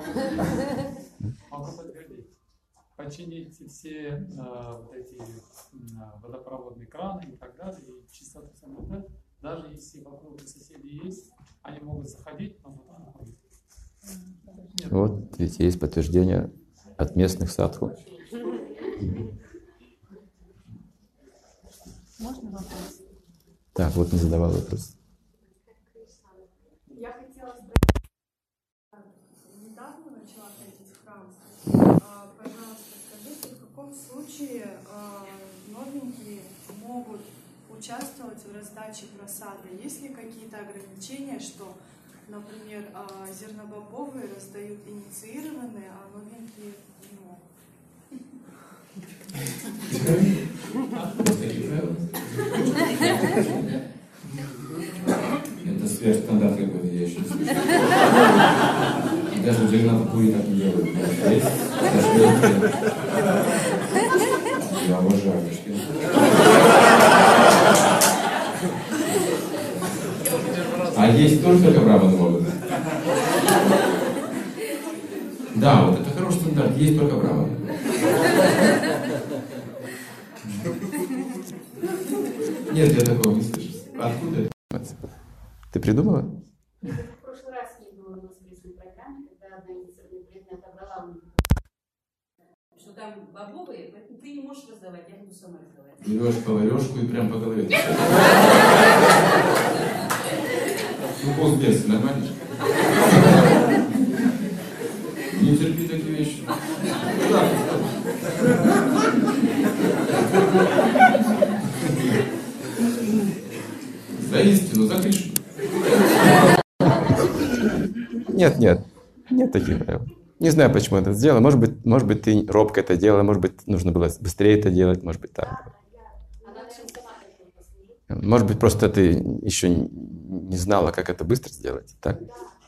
S14: Могу подтвердить. Почините все вот эти водопроводные краны и так далее, и чистоту соблюдать. Даже если вокруг соседей есть, они могут заходить, но вода находится.
S4: Вот ведь есть подтверждение от местных садху.
S12: Можно вопрос?
S4: Так, вот не задавал вопрос.
S12: Я хотела спросить, недавно начала ходить в храм. Пожалуйста, скажите, в каком случае новенькие могут участвовать в раздаче просады? Есть ли какие-то ограничения, что, например, зернобобовые раздают инициированные, а новенькие не могут?
S1: Это сверхстандарт какой-то, я еще не слышал. Даже в Джаганнатапури так не делают. Я уважаю. А есть только браманы могут. Да, вот это хороший стандарт. Есть только браманы. Нет, я такого не слышал. Откуда это?
S4: Ты придумала?
S6: В прошлый раз не было у нас в лесной программе, когда одна инициативная предмет отобрала мне.
S15: Что там бобовые, поэтому ты не можешь раздавать, я буду сама раздавать.
S1: Берешь поварешку и прям по голове. Ну, полсбеса, нормально? Не терпи такие вещи. За истину, за Кришну.
S4: Нет, нет. Нет таких правил. Не знаю, почему это сделала. Может быть, ты робко это делала, может быть, нужно было быстрее это делать, может быть, так. Может быть, просто ты еще не знала, как это быстро сделать, так?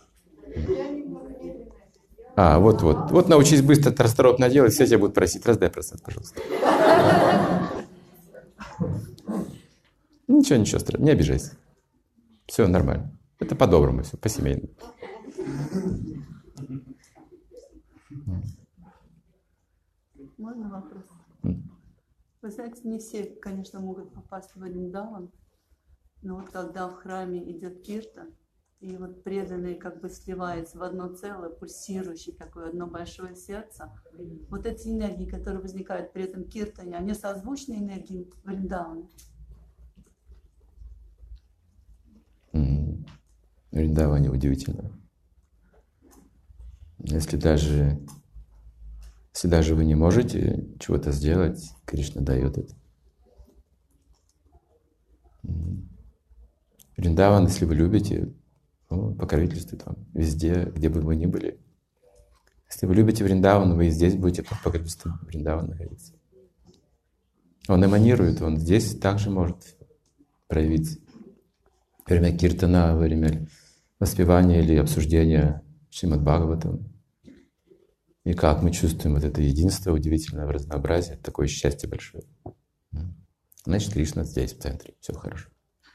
S4: Вот научись быстро, расторопно делать, все тебя будут просить, раздай процент, пожалуйста. Ничего страшного, не обижайся. Все нормально. Это по-доброму все, по-семейному.
S11: Можно вопрос? Вы знаете, не все, конечно, могут попасть в Вриндаван, но вот когда в храме идет киртан, и вот преданные как бы сливаются в одно целое, пульсирующее такое одно большое сердце, вот эти энергии, которые возникают при этом киртане, они созвучны энергии Вриндавана?
S4: В Вриндаване удивительно. Если даже вы не можете чего-то сделать, Кришна дает это. Вриндаван, если вы любите, он покровительствует вам везде, где бы вы ни были. Если вы любите Вриндаван, вы и здесь будете под покровительством Вриндавана находиться. Он эманирует, он здесь также может проявиться. Во время киртана, во время воспевания или обсуждения Шримад Бхагаватам. И как мы чувствуем вот это единство удивительное в разнообразии, такое счастье большое. Значит, Кришна здесь, в центре, все хорошо.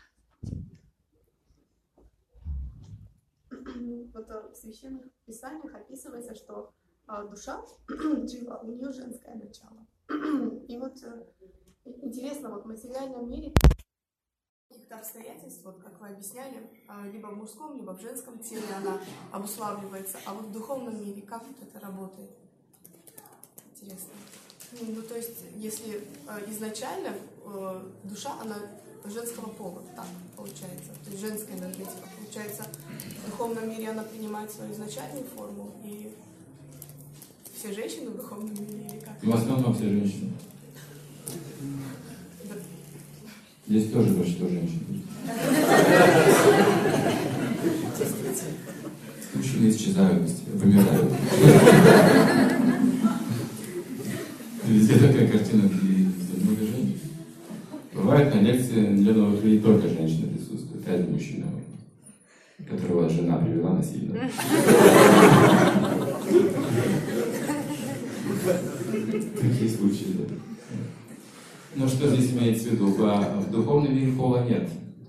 S7: Вот в священных писаниях описывается, что душа, джива, у нее женское начало. И вот интересно, вот в материальном мире каких-то обстоятельств, вот как вы объясняли, либо в мужском, либо в женском теле она обуславливается, а вот в духовном мире как вот это работает? Интересно. Ну, то есть, если изначально душа, она женского пола, так получается, то есть женская энергетика, получается, в духовном мире она принимает свою изначальную форму, и все женщины в духовном мире, или как?
S1: В основном все женщины. Здесь тоже большинство женщин. Мужчины исчезают, вымирают. Везде такая картина, где много женщин. Бывает на лекции для новых людей только женщины присутствуют, а один мужчина, которого жена привела насильно. Такие случаи, да. Но что здесь имеется в виду? В духовном мире пола нет.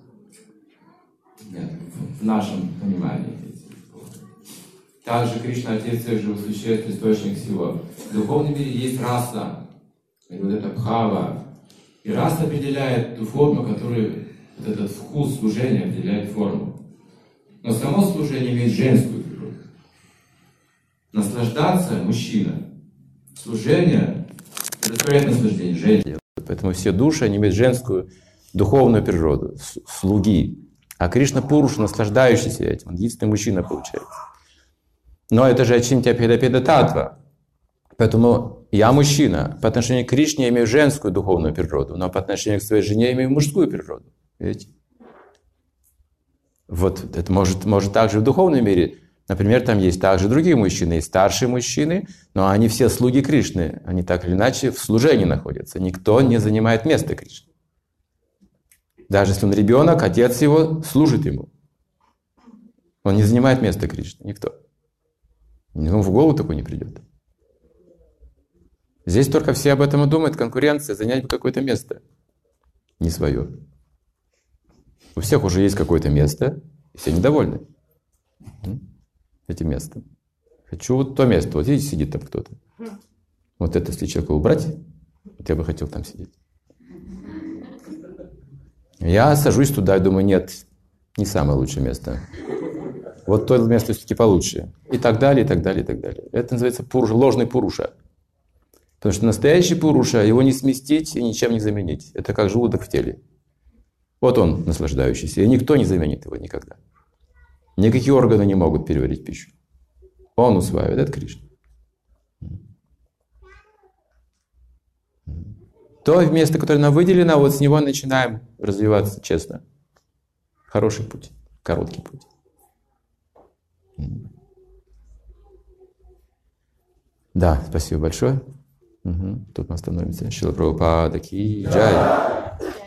S1: Нет, в нашем понимании. Также Кришна Отец всех живых существ, источник всего. В духовном мире есть раса, и вот это бхава. И раса определяет ту форму, которую, вот этот вкус служения определяет форму. Но само служение имеет женскую природу. Наслаждаться мужчина. Служение — это наслаждение женщины.
S4: Поэтому все души, они имеют женскую духовную природу, слуги. А Кришна Пуруша, наслаждающийся этим, он единственный мужчина получается. Но это же Ачинтья Педа Татва. Поэтому я мужчина. По отношению к Кришне я имею женскую духовную природу, но по отношению к своей жене я имею мужскую природу. Видите? Вот это может также в духовном мире. Например, там есть также другие мужчины, есть старшие мужчины, но они все слуги Кришны. Они так или иначе в служении находятся. Никто не занимает место Кришны. Даже если он ребенок, отец его служит ему. Он не занимает место Кришны, никто. Ему в голову такой не придет. Здесь только все об этом и думают, конкуренция, занять какое-то место. Не свое. У всех уже есть какое-то место, и все недовольны этим местом. Хочу вот то место. Вот видите, сидит там кто-то. Вот это, если человека убрать, вот я бы хотел там сидеть. Я сажусь туда и думаю, нет, не самое лучшее место. Вот то место все-таки получше. И так далее, и так далее, и так далее. Это называется ложный пуруша. Потому что настоящий пуруша, его не сместить и ничем не заменить. Это как желудок в теле. Вот он, наслаждающийся. И никто не заменит его никогда. Никакие органы не могут переварить пищу. Он усваивает. Это Кришна. То место, которое нам выделено, вот с него начинаем развиваться честно. Хороший путь, короткий путь. Да, спасибо большое. Тут мы остановимся. Шрила Прабхупада ки джай.